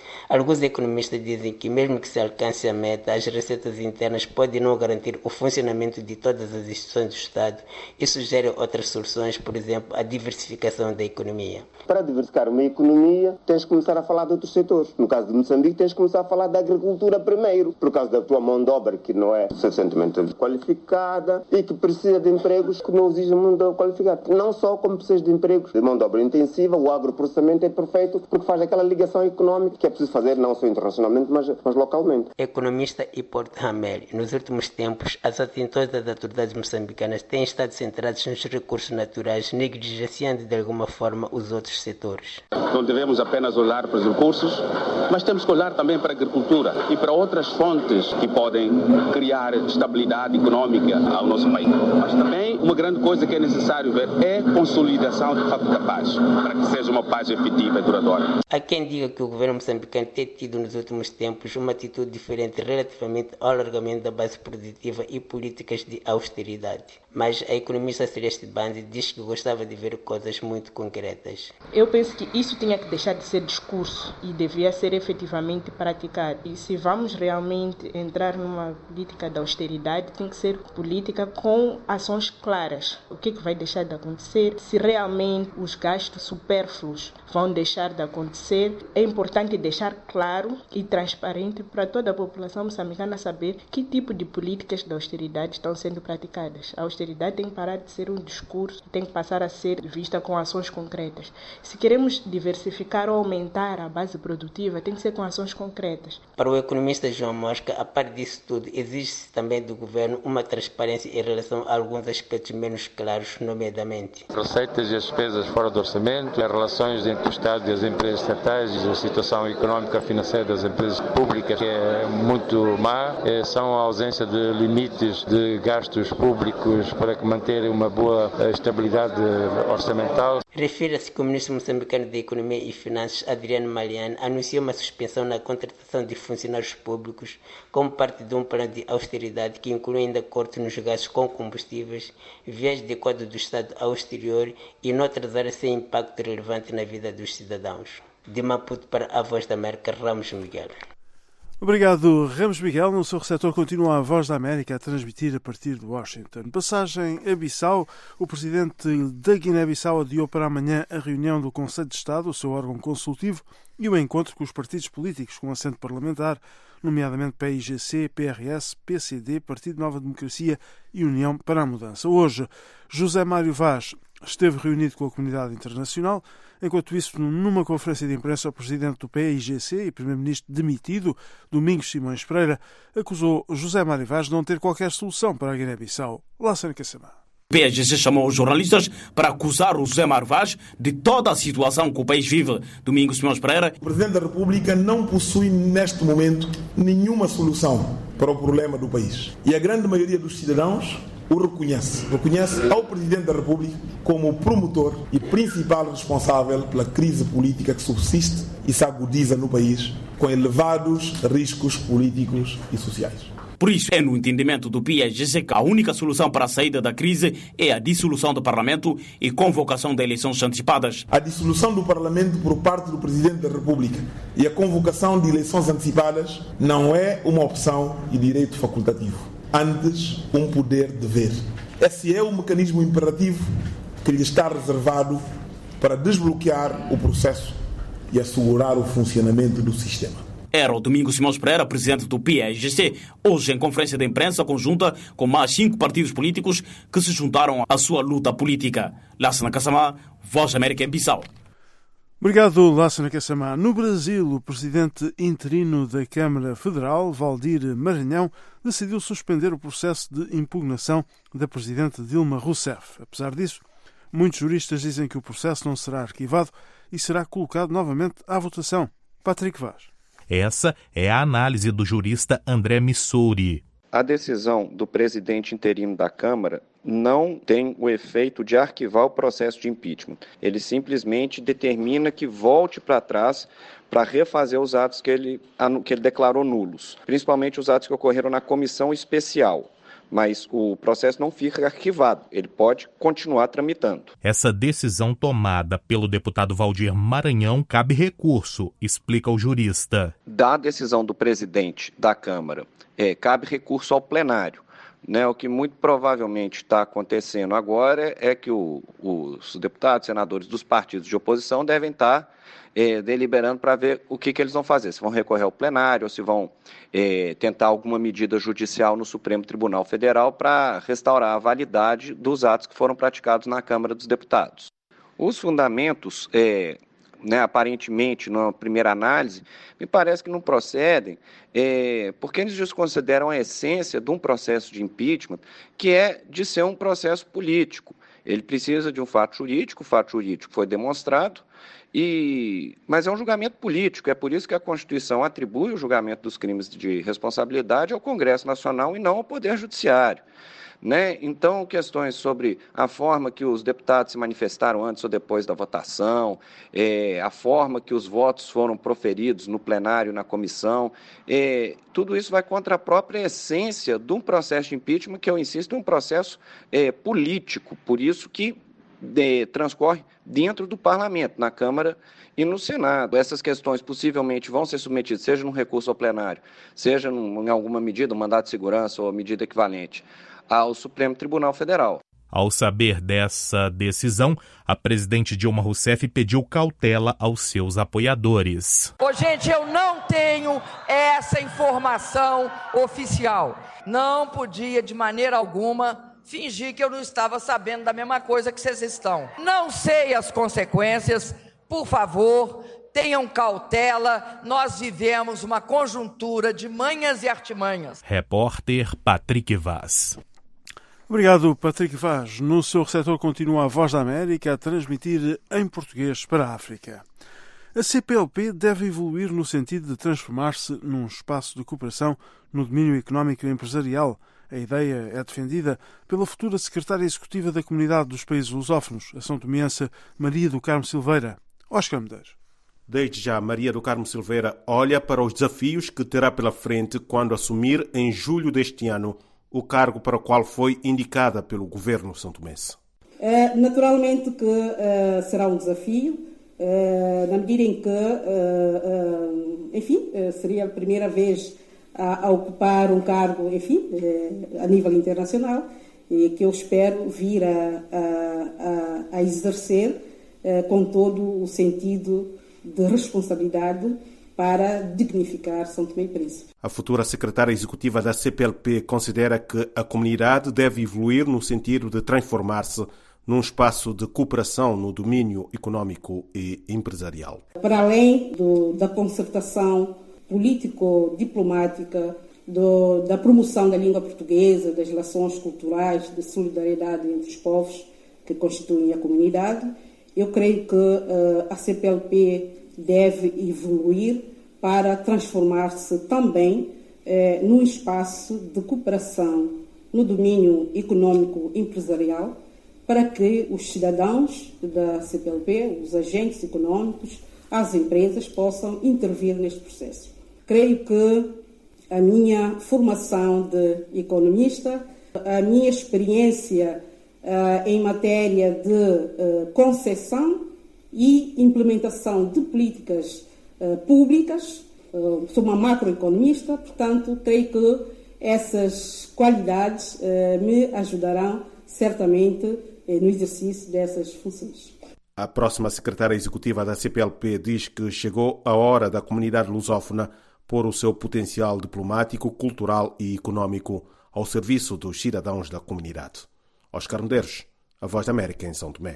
Alguns economistas dizem que mesmo que se alcance a meta, as receitas internas podem não garantir o funcionamento de todas as instituições do Estado e sugerem outras soluções, por exemplo, a diversificação da economia. Para diversificar uma economia, tens que começar a falar de outros setores. No caso de Moçambique, tens que começar a falar da agricultura primeiro, por causa da tua mão de obra que não é suficientemente qualificada e que precisa de empregos que não exigem mão de obra qualificada. Não só como precisa de empregos de mão de obra intensiva, o agroprocessamento é perfeito porque faz aquela ligação económica que é preciso fazer não só internacionalmente, mas localmente. Economista e Porto Ramel, nos últimos tempos, as atenções das autoridades moçambicanas têm estado centradas nos recursos naturais, negligenciando de alguma forma os outros setores. Não devemos apenas olhar para os recursos, mas temos que olhar também para a agricultura e para outras fontes que podem criar estabilidade econômica ao nosso país. Mas também uma grande coisa que é necessário ver é a consolidação de facto da paz, para que seja uma paz efetiva e duradoura. Há quem diga que o governo moçambicano tem tido nos últimos tempos uma atitude diferente relativamente ao alargamento da base produtiva e políticas de austeridade. Mas a economista Celeste Bandi diz que gostava de ver coisas muito concretas. Eu penso que isso tinha que deixar de ser discurso e devia ser efetivamente praticado. E se vamos realmente entrar numa política de austeridade, tem que ser política com ações claras. O que vai deixar de acontecer? Se realmente os gastos supérfluos vão deixar de acontecer, é importante deixar claro e transparente para toda a população moçambicana saber que tipo de políticas de austeridade estão sendo praticadas. A austeridade tem que parar de ser um discurso, tem que passar a ser vista com ações concretas. Se queremos diversificar ou aumentar a base produtiva, tem que ser com ações concretas. Para o economista João Mosca, a par disso tudo, exige-se também do governo uma transparência em relação a alguns aspectos menos claros, nomeadamente receitas e as despesas fora do orçamento, as relações entre o Estado e as empresas estatais, a situação económica e financeira das empresas públicas, que é muito má, são a ausência de limites de gastos públicos para manter uma boa estabilidade orçamental. Refere-se que o ministro moçambicano da Economia e Finanças, Adriano Maliano, anunciou uma suspensão na contratação de funcionários públicos como parte de um plano de austeridade que inclui ainda cortes nos gastos com combustíveis, viagens de quadro do Estado ao exterior e noutras áreas sem impacto relevante na vida dos cidadãos. De Maputo para a Voz da América, Ramos Miguel. Obrigado, Ramos Miguel. No seu receptor continua a Voz da América a transmitir a partir de Washington. Passagem a Bissau. O presidente da Guiné-Bissau adiou para amanhã a reunião do Conselho de Estado, o seu órgão consultivo, e o encontro com os partidos políticos com assento parlamentar, nomeadamente PIGC, PRS, PCD, Partido Nova Democracia e União para a Mudança. Hoje, José Mário Vaz esteve reunido com a comunidade internacional. Enquanto isso, numa conferência de imprensa, o presidente do PIGC e primeiro-ministro demitido, Domingos Simões Pereira, acusou José Mário Vaz de não ter qualquer solução para a Guiné-Bissau. Lassana Kassamá. O PIGC chamou os jornalistas para acusar o José Mário Vaz de toda a situação que o país vive. Domingos Simões Pereira. O Presidente da República não possui, neste momento, nenhuma solução para o problema do país. E a grande maioria dos cidadãos o reconhece. Reconhece ao Presidente da República como o promotor e principal responsável pela crise política que subsiste e se agudiza no país, com elevados riscos políticos e sociais. Por isso, é no entendimento do PIGC que a única solução para a saída da crise é a dissolução do Parlamento e convocação de eleições antecipadas. A dissolução do Parlamento por parte do Presidente da República e a convocação de eleições antecipadas não é uma opção e direito facultativo, antes um poder-dever. Esse é o mecanismo imperativo que lhe está reservado para desbloquear o processo e assegurar o funcionamento do sistema. Era o Domingos Simões Pereira, presidente do PIGC, hoje em conferência de imprensa conjunta com mais 5 partidos políticos que se juntaram à sua luta política. Lassana Kassamá, Voz da América em Bissau. Obrigado, Lassana Kassamá. No Brasil, o presidente interino da Câmara Federal, Valdir Maranhão, decidiu suspender o processo de impugnação da presidente Dilma Rousseff. Apesar disso, muitos juristas dizem que o processo não será arquivado e será colocado novamente à votação. Patrick Vaz. Essa é a análise do jurista André Missouri. A decisão do presidente interino da Câmara não tem o efeito de arquivar o processo de impeachment. Ele simplesmente determina que volte para trás para refazer os atos que ele declarou nulos, principalmente os atos que ocorreram na comissão especial. mas o processo não fica arquivado, ele pode continuar tramitando. Essa decisão tomada pelo deputado Valdir Maranhão cabe recurso, explica o jurista. Da decisão do presidente da Câmara, cabe recurso ao plenário. O que muito provavelmente está acontecendo agora é que os deputados, senadores dos partidos de oposição devem estar deliberando para ver o que eles vão fazer, se vão recorrer ao plenário ou se vão tentar alguma medida judicial no Supremo Tribunal Federal para restaurar a validade dos atos que foram praticados na Câmara dos Deputados. Os fundamentos, aparentemente, na primeira análise, me parece que não procedem, porque eles desconsideram a essência de um processo de impeachment, que é de ser um processo político. Ele precisa de um fato jurídico, o fato jurídico foi demonstrado, mas é um julgamento político, é por isso que a Constituição atribui o julgamento dos crimes de responsabilidade ao Congresso Nacional e não ao Poder Judiciário. Então, questões sobre a forma que os deputados se manifestaram antes ou depois da votação, a forma que os votos foram proferidos no plenário, na comissão, tudo isso vai contra a própria essência de um processo de impeachment, que eu insisto, é um processo político, por isso que transcorre dentro do Parlamento, na Câmara e no Senado. Essas questões possivelmente vão ser submetidas, seja num recurso ao plenário, seja em alguma medida, um mandato de segurança ou medida equivalente, ao Supremo Tribunal Federal. Ao saber dessa decisão, a presidente Dilma Rousseff pediu cautela aos seus apoiadores. Gente, eu não tenho essa informação oficial. Não podia, de maneira alguma, fingir que eu não estava sabendo da mesma coisa que vocês estão. Não sei as consequências, por favor, tenham cautela, nós vivemos uma conjuntura de manhas e artimanhas. Repórter Patrick Vaz. Obrigado, Patrick Vaz. No seu receptor continua a Voz da América a transmitir em português para a África. A CPLP deve evoluir no sentido de transformar-se num espaço de cooperação no domínio económico e empresarial. A ideia é defendida pela futura secretária executiva da Comunidade dos Países Lusófonos, a são-tomense Maria do Carmo Silveira. Oscar Medeiros. Desde já, Maria do Carmo Silveira olha para os desafios que terá pela frente quando assumir, em julho deste ano, o cargo para o qual foi indicada pelo governo são-tomense. Naturalmente que será um desafio, na medida em que, seria a primeira vez a ocupar um cargo, a nível internacional, e que eu espero vir a exercer com todo o sentido de responsabilidade para dignificar São Tomé e Príncipe. A futura secretária executiva da CPLP considera que a comunidade deve evoluir no sentido de transformar-se num espaço de cooperação no domínio económico e empresarial. Para além da concertação político-diplomática, da promoção da língua portuguesa, das relações culturais, de solidariedade entre os povos que constituem a comunidade, eu creio que a CPLP deve evoluir para transformar-se também num espaço de cooperação no domínio econômico empresarial, para que os cidadãos da CPLP, os agentes econômicos, as empresas possam intervir neste processo. Creio que a minha formação de economista, a minha experiência em matéria de concessão e implementação de políticas públicas, sou uma macroeconomista, portanto, creio que essas qualidades me ajudarão certamente no exercício dessas funções. A próxima secretária executiva da CPLP diz que chegou a hora da comunidade lusófona pôr o seu potencial diplomático, cultural e económico ao serviço dos cidadãos da comunidade. Oscar Medeiros, a Voz da América em São Tomé.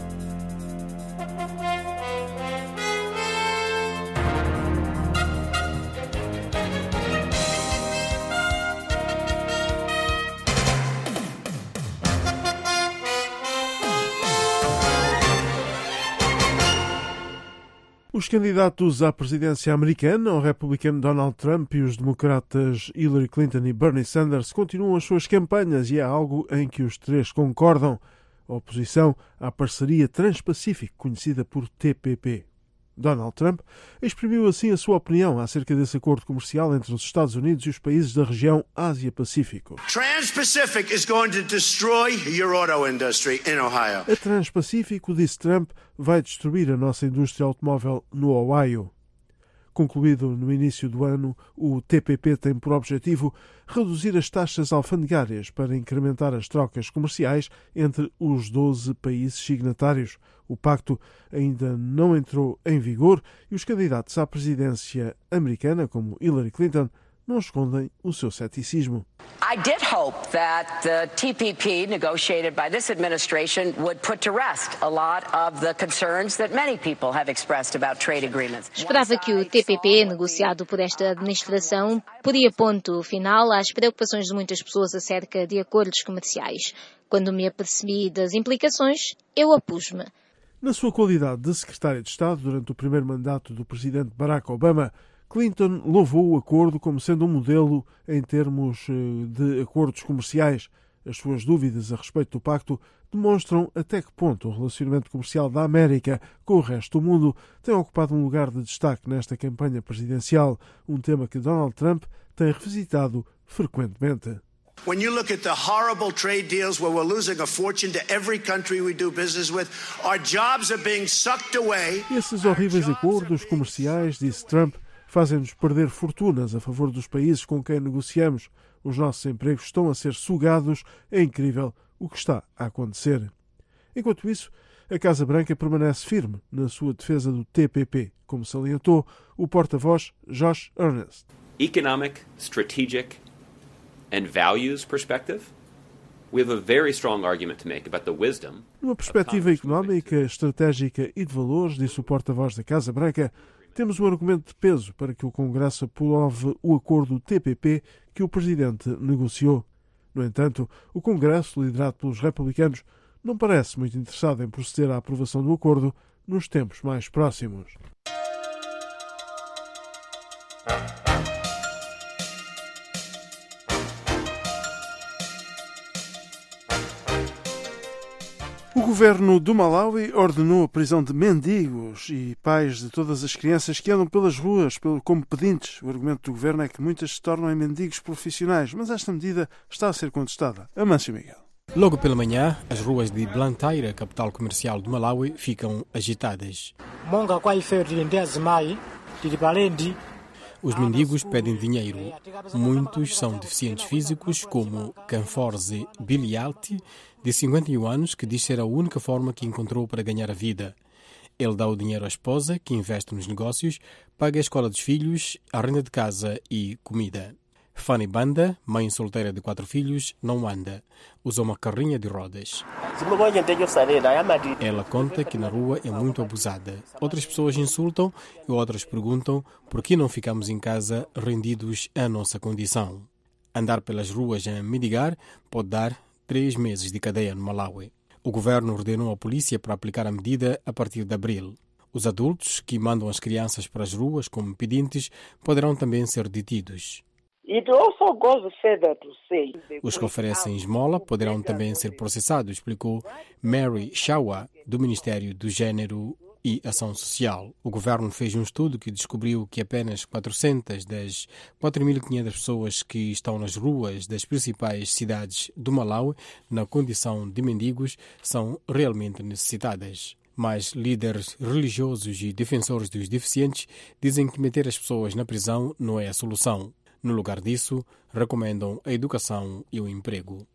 Os candidatos à presidência americana, o republicano Donald Trump e os democratas Hillary Clinton e Bernie Sanders, continuam as suas campanhas e é algo em que os três concordam. A oposição à parceria Transpacífico, conhecida por TPP. Donald Trump exprimiu assim a sua opinião acerca desse acordo comercial entre os Estados Unidos e os países da região Ásia-Pacífico. Trans-Pacific is going to destroy your auto industry in Ohio. A Trans-Pacífico, disse Trump, vai destruir a nossa indústria automóvel no Ohio. Concluído no início do ano, o TPP tem por objetivo reduzir as taxas alfandegárias para incrementar as trocas comerciais entre os 12 países signatários. O pacto ainda não entrou em vigor e os candidatos à presidência americana, como Hillary Clinton, não escondem o seu ceticismo. I did hope that the TPP negotiated by this administration would put to rest a lot of the concerns that many people have expressed about trade agreements. Esperava que o TPP, negociado por esta administração, poria ponto final às preocupações de muitas pessoas acerca de acordos comerciais. Quando me apercebi das implicações, eu opus-me. Na sua qualidade de secretária de Estado durante o primeiro mandato do presidente Barack Obama, Clinton louvou o acordo como sendo um modelo em termos de acordos comerciais. As suas dúvidas a respeito do pacto demonstram até que ponto o relacionamento comercial da América com o resto do mundo tem ocupado um lugar de destaque nesta campanha presidencial, um tema que Donald Trump tem revisitado frequentemente. When you look at the horrible trade deals where we're losing a fortune to every country we do business with, our jobs are being sucked away. Esses horríveis acordos comerciais, disse Trump, fazem-nos perder fortunas a favor dos países com quem negociamos. Os nossos empregos estão a ser sugados. É incrível o que está a acontecer. Enquanto isso, a Casa Branca permanece firme na sua defesa do TPP, como salientou o porta-voz Josh Earnest. Economic, strategic and values perspective, we have a very strong argument to make about the wisdom. Numa perspectiva económica, estratégica e de valores, disse o porta-voz da Casa Branca, temos um argumento de peso para que o Congresso aprove o acordo TPP que o Presidente negociou. No entanto, o Congresso, liderado pelos republicanos, não parece muito interessado em proceder à aprovação do acordo nos tempos mais próximos. O governo do Malawi ordenou a prisão de mendigos e pais de todas as crianças que andam pelas ruas como pedintes. O argumento do governo é que muitas se tornam em mendigos profissionais, mas esta medida está a ser contestada. Amâncio Miguel. Logo pela manhã, as ruas de Blantyre, a capital comercial do Malawi, ficam agitadas. Os mendigos pedem dinheiro. Muitos são deficientes físicos, como Canforze Bilialti, de 51 anos, que diz ser a única forma que encontrou para ganhar a vida. Ele dá o dinheiro à esposa, que investe nos negócios, paga a escola dos filhos, a renda de casa e comida. Fanny Banda, mãe solteira de 4 filhos, não anda. Usa uma carrinha de rodas. Ela conta que na rua é muito abusada. Outras pessoas insultam e outras perguntam por que não ficamos em casa rendidos à nossa condição. Andar pelas ruas a mendigar pode dar 3 meses de cadeia no Malawi. O governo ordenou à polícia para aplicar a medida a partir de abril. Os adultos que mandam as crianças para as ruas como pedintes poderão também ser detidos. Os que oferecem esmola poderão também ser processados, explicou Mary Shawa, do Ministério do Gênero e Ação Social. O governo fez um estudo que descobriu que apenas 400 das 4.500 pessoas que estão nas ruas das principais cidades do Malawi, na condição de mendigos, são realmente necessitadas. Mas líderes religiosos e defensores dos deficientes dizem que meter as pessoas na prisão não é a solução. No lugar disso, recomendam a educação e o emprego.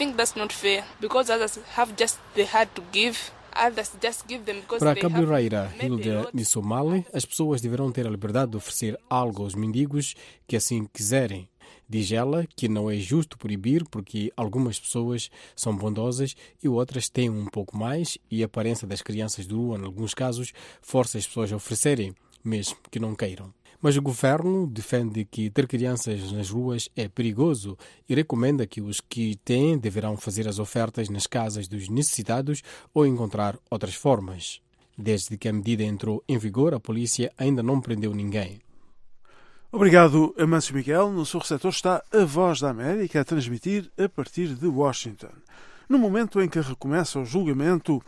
Para a cabeleireira Hilda Missomale, as pessoas deverão ter a liberdade de oferecer algo aos mendigos que assim quiserem. Diz ela que não é justo proibir porque algumas pessoas são bondosas e outras têm um pouco mais e a aparência das crianças de rua, em alguns casos, força as pessoas a oferecerem, mesmo que não queiram. Mas o governo defende que ter crianças nas ruas é perigoso e recomenda que os que têm deverão fazer as ofertas nas casas dos necessitados ou encontrar outras formas. Desde que a medida entrou em vigor, a polícia ainda não prendeu ninguém. Obrigado, Amâncio Miguel. No seu receptor está a Voz da América a transmitir a partir de Washington. No momento em que recomeça o julgamento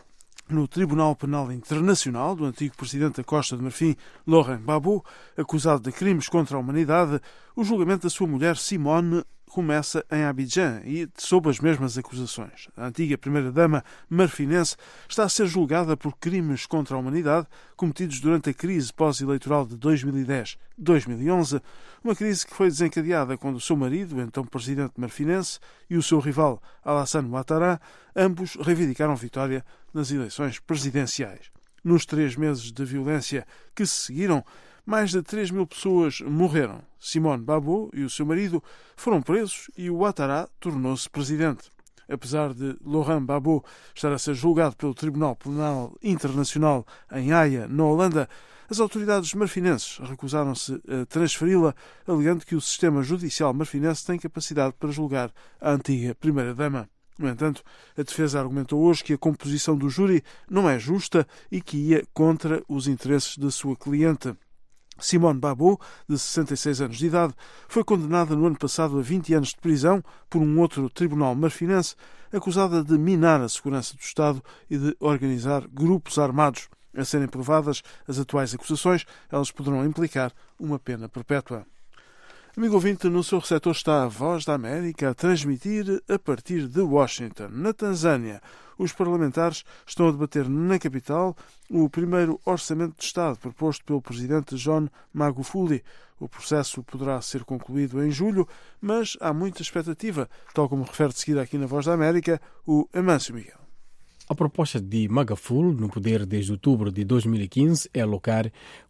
no Tribunal Penal Internacional do antigo presidente da Costa de Marfim, Laurent Gbagbo, acusado de crimes contra a humanidade. O julgamento da sua mulher, Simone, começa em Abidjan e sob as mesmas acusações. A antiga primeira-dama marfinense está a ser julgada por crimes contra a humanidade cometidos durante a crise pós-eleitoral de 2010-2011, uma crise que foi desencadeada quando o seu marido, então presidente marfinense, e o seu rival Alassane Ouattara, ambos reivindicaram vitória nas eleições presidenciais. Nos 3 meses de violência que se seguiram, mais de 3.000 pessoas morreram. Simone Gbagbo e o seu marido foram presos e o Ouattara tornou-se presidente. Apesar de Laurent Gbagbo estar a ser julgado pelo Tribunal Penal Internacional em Haia, na Holanda, as autoridades marfinenses recusaram-se a transferi-la, alegando que o sistema judicial marfinense tem capacidade para julgar a antiga primeira-dama. No entanto, a defesa argumentou hoje que a composição do júri não é justa e que ia contra os interesses da sua cliente. Simone Gbagbo, de 66 anos de idade, foi condenada no ano passado a 20 anos de prisão por um outro tribunal marfinense, acusada de minar a segurança do Estado e de organizar grupos armados. A serem provadas as atuais acusações, elas poderão implicar uma pena perpétua. Amigo ouvinte, no seu receptor está a Voz da América a transmitir a partir de Washington. Na Tanzânia, os parlamentares estão a debater na capital o primeiro orçamento de Estado proposto pelo presidente John Magufuli. O processo poderá ser concluído em julho, mas há muita expectativa, tal como refere de seguida aqui na Voz da América o Amâncio Miguel. A proposta de Magufuli, no poder desde outubro de 2015, é alocar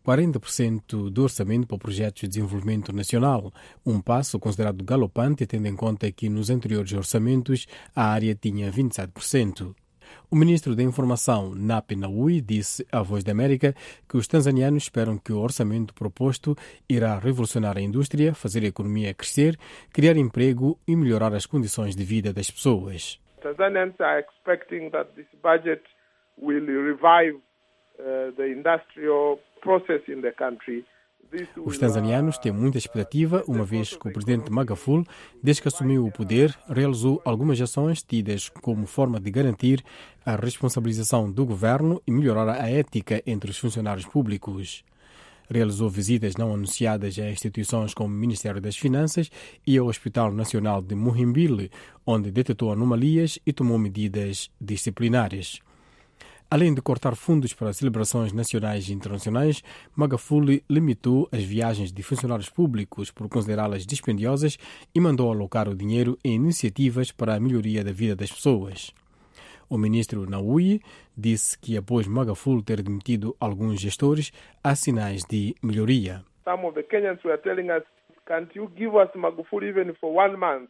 40% do orçamento para projetos de desenvolvimento nacional, um passo considerado galopante, tendo em conta que nos anteriores orçamentos a área tinha 27%. O ministro da Informação, Nape Nnauye, disse à Voz da América que os tanzanianos esperam que o orçamento proposto irá revolucionar a indústria, fazer a economia crescer, criar emprego e melhorar as condições de vida das pessoas. Tanzanians are expecting that this budget will revive the industrial process in the country. Os tanzanianos têm muita expectativa, uma vez que o presidente Magufuli, desde que assumiu o poder, realizou algumas ações tidas como forma de garantir a responsabilização do governo e melhorar a ética entre os funcionários públicos. Realizou visitas não anunciadas a instituições como o Ministério das Finanças e ao Hospital Nacional de Muhimbili, onde detectou anomalias e tomou medidas disciplinares. Além de cortar fundos para celebrações nacionais e internacionais, Magufuli limitou as viagens de funcionários públicos por considerá-las dispendiosas e mandou alocar o dinheiro em iniciativas para a melhoria da vida das pessoas. O ministro Nnauye disse que após Magufuli ter demitido alguns gestores, há sinais de melhoria. Some of the Kenyans were telling us, can't you give us Magufuli even for 1 month?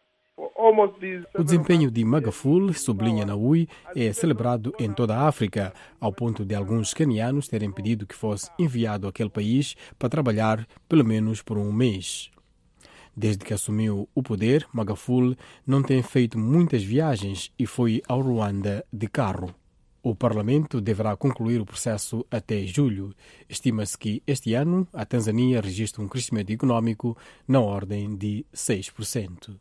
O desempenho de Magufuli, sublinha Nnauye, é celebrado em toda a África, ao ponto de alguns quenianos terem pedido que fosse enviado àquele país para trabalhar pelo menos por 1 mês. Desde que assumiu o poder, Magufuli não tem feito muitas viagens e foi ao Ruanda de carro. O Parlamento deverá concluir o processo até julho. Estima-se que este ano a Tanzânia registra um crescimento econômico na ordem de 6%.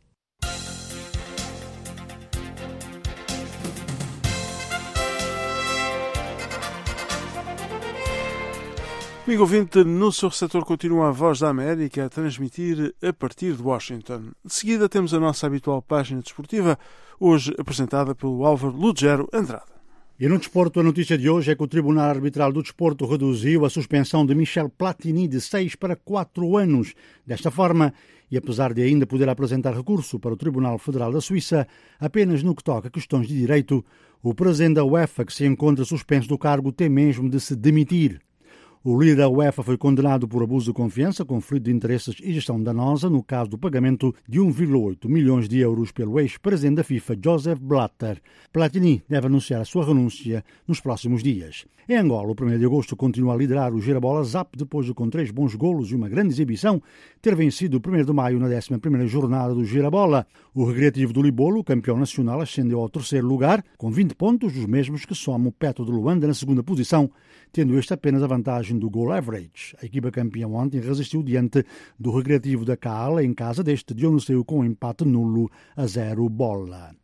Amigo ouvinte, no seu receptor continua a Voz da América a transmitir a partir de Washington. De seguida temos a nossa habitual página desportiva, hoje apresentada pelo Álvaro Lugero Andrade. E no desporto, a notícia de hoje é que o Tribunal Arbitral do Desporto reduziu a suspensão de Michel Platini de 6 para 4 anos. Desta forma, e apesar de ainda poder apresentar recurso para o Tribunal Federal da Suíça, apenas no que toca a questões de direito, o presidente da UEFA, que se encontra suspenso do cargo, tem mesmo de se demitir. O líder da UEFA foi condenado por abuso de confiança, conflito de interesses e gestão danosa no caso do pagamento de 1,8 milhões de euros pelo ex-presidente da FIFA, Joseph Blatter. Platini deve anunciar a sua renúncia nos próximos dias. Em Angola, o 1º de agosto continua a liderar o Girabola Zap depois de, com 3 bons golos e uma grande exibição, ter vencido o 1º de maio na 11ª jornada do Girabola. O Recreativo do Libolo, campeão nacional, ascendeu ao 3º lugar, com 20 pontos, os mesmos que soma o Petro de Luanda na 2ª posição, tendo este apenas a vantagem do goal average. A equipa campeã ontem resistiu diante do Recreativo da Cala, em casa deste, de onde saiu com um empate nulo a 0 bola.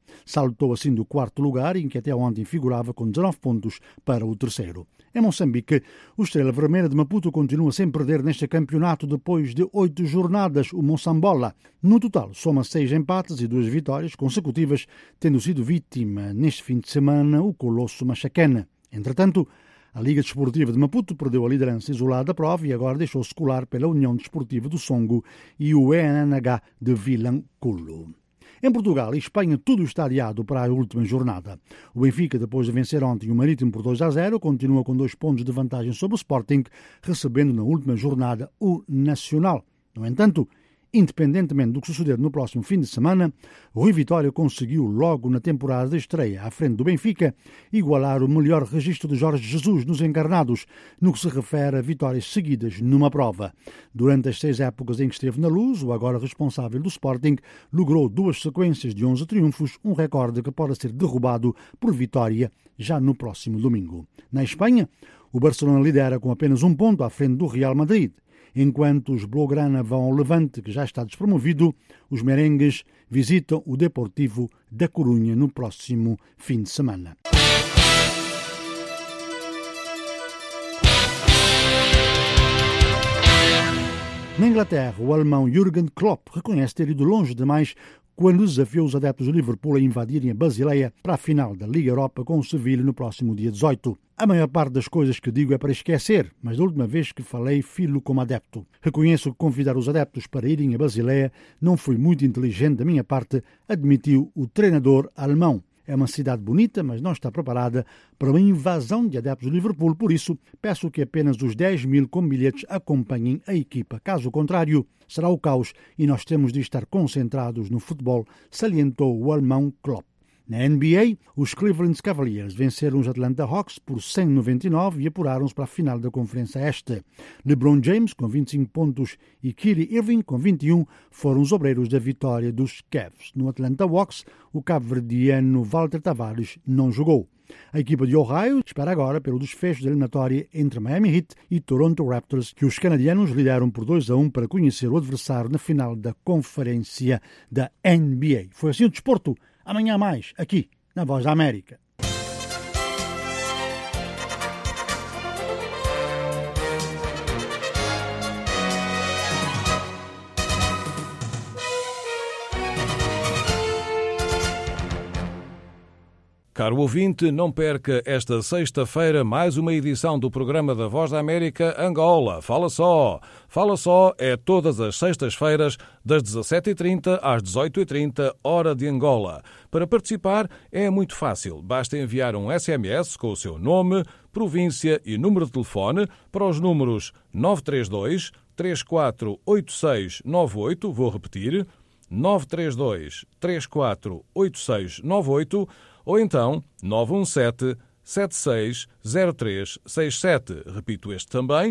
Saltou assim do quarto lugar, em que até ontem figurava com 19 pontos para o terceiro. Em Moçambique, o Estrela Vermelha de Maputo continua sem perder neste campeonato depois de 8 jornadas, o Moçambola. No total, soma 6 empates e 2 vitórias consecutivas, tendo sido vítima neste fim de semana o Colosso Machaquena. Entretanto, a Liga Desportiva de Maputo perdeu a liderança isolada da prova e agora deixou-se colar pela União Desportiva do Songo e o ENH de Vilanculo. Em Portugal e Espanha, tudo está adiado para a última jornada. O Benfica, depois de vencer ontem o Marítimo por 2-0, continua com 2 pontos de vantagem sobre o Sporting, recebendo na última jornada o Nacional. No entanto, independentemente do que suceder no próximo fim de semana, Rui Vitória conseguiu, logo na temporada de estreia à frente do Benfica, igualar o melhor registro de Jorge Jesus nos encarnados, no que se refere a vitórias seguidas numa prova. Durante as 6 épocas em que esteve na Luz, o agora responsável do Sporting logrou 2 sequências de 11 triunfos, um recorde que pode ser derrubado por Vitória já no próximo domingo. Na Espanha, o Barcelona lidera com apenas 1 ponto à frente do Real Madrid. Enquanto os Blaugrana vão ao Levante, que já está despromovido, os merengues visitam o Deportivo da Corunha no próximo fim de semana. Na Inglaterra, o alemão Jürgen Klopp reconhece ter ido longe demais quando desafiou os adeptos do Liverpool a invadirem a Basileia para a final da Liga Europa com o Sevilha no próximo dia 18. A maior parte das coisas que digo é para esquecer, mas da última vez que falei, filo como adepto. Reconheço que convidar os adeptos para irem a Basileia não foi muito inteligente da minha parte, admitiu o treinador alemão. É uma cidade bonita, mas não está preparada para uma invasão de adeptos do Liverpool. Por isso, peço que apenas os 10.000 com bilhetes acompanhem a equipa. Caso contrário, será o caos e nós temos de estar concentrados no futebol, salientou o alemão Klopp. Na NBA, os Cleveland Cavaliers venceram os Atlanta Hawks por 199 e apuraram-se para a final da Conferência Este. LeBron James, com 25 pontos, e Kyrie Irving, com 21, foram os obreiros da vitória dos Cavs. No Atlanta Hawks, o cabo-verdiano Walter Tavares não jogou. A equipa de Ohio espera agora pelo desfecho da eliminatória entre Miami Heat e Toronto Raptors, que os canadianos lideram por 2-1 para conhecer o adversário na final da Conferência da NBA. Foi assim o desporto. Amanhã mais, aqui, na Voz da América. Caro ouvinte, não perca esta sexta-feira mais uma edição do programa da Voz da América Angola. Fala só! Fala só é todas as sextas-feiras, das 17h30 às 18h30, hora de Angola. Para participar é muito fácil. Basta enviar um SMS com o seu nome, província e número de telefone para os números 932 348698, vou repetir, 932 348698, ou então 917-760367. Repito este também,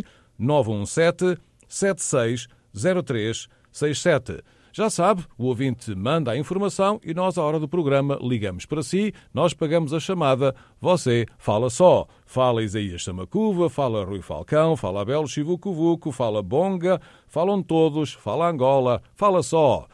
917-760367. Já sabe, o ouvinte manda a informação e nós, à hora do programa, ligamos para si, nós pagamos a chamada, você fala só. Fala Isaías Samacuva, fala Rui Falcão, fala Abel Chivucuvuco, fala Bonga, falam todos, fala Angola, fala só.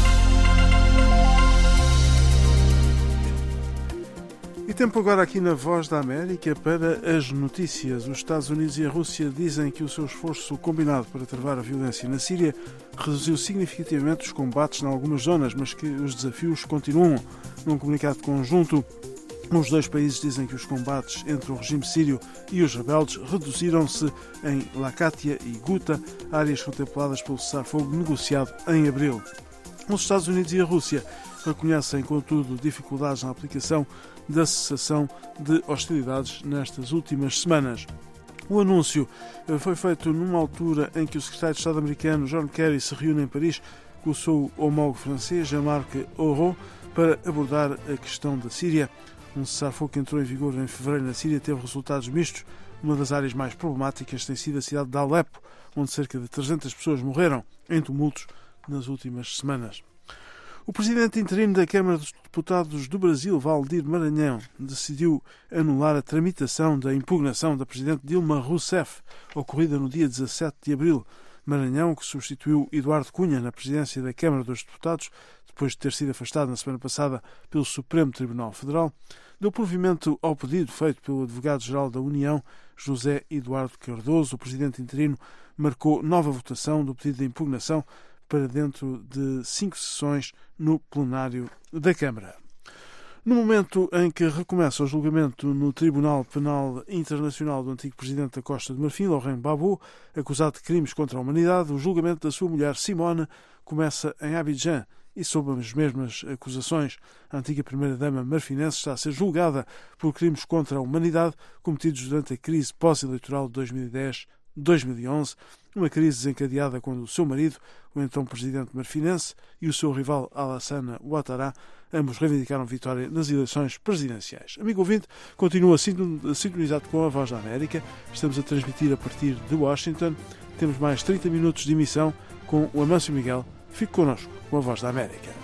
E tempo agora aqui na Voz da América para as notícias. Os Estados Unidos e a Rússia dizem que o seu esforço combinado para travar a violência na Síria reduziu significativamente os combates em algumas zonas, mas que os desafios continuam. Num comunicado conjunto, os dois países dizem que os combates entre o regime sírio e os rebeldes reduziram-se em Latakia e Guta, áreas contempladas pelo cessar-fogo negociado em abril. Os Estados Unidos e a Rússia reconhecem, contudo, dificuldades na aplicação da cessação de hostilidades nestas últimas semanas. O anúncio foi feito numa altura em que o secretário de Estado americano John Kerry se reúne em Paris com o seu homólogo francês Jean-Marc Ayrault para abordar a questão da Síria. Um cessar-fogo que entrou em vigor em fevereiro na Síria teve resultados mistos. Uma das áreas mais problemáticas tem sido a cidade de Alepo, onde cerca de 300 pessoas morreram em tumultos nas últimas semanas. O presidente interino da Câmara dos Deputados do Brasil, Valdir Maranhão, decidiu anular a tramitação da impugnação da presidente Dilma Rousseff, ocorrida no dia 17 de abril. Maranhão, que substituiu Eduardo Cunha na presidência da Câmara dos Deputados, depois de ter sido afastado na semana passada pelo Supremo Tribunal Federal, deu provimento ao pedido feito pelo Advogado-Geral da União, José Eduardo Cardoso. O presidente interino marcou nova votação do pedido de impugnação para dentro de 5 sessões no plenário da Câmara. No momento em que recomeça o julgamento no Tribunal Penal Internacional do antigo presidente da Costa de Marfim, Laurent Gbagbo, acusado de crimes contra a humanidade, o julgamento da sua mulher Simone começa em Abidjan e sob as mesmas acusações. A antiga primeira-dama marfinense está a ser julgada por crimes contra a humanidade cometidos durante a crise pós-eleitoral de 2010-2011, uma crise desencadeada quando o seu marido, o então presidente marfinense, e o seu rival Alassane Ouattara, ambos reivindicaram vitória nas eleições presidenciais. Amigo ouvinte, continua sintonizado com a Voz da América. Estamos a transmitir a partir de Washington. Temos mais 30 minutos de emissão com o Amâncio Miguel. Fique connosco com a Voz da América.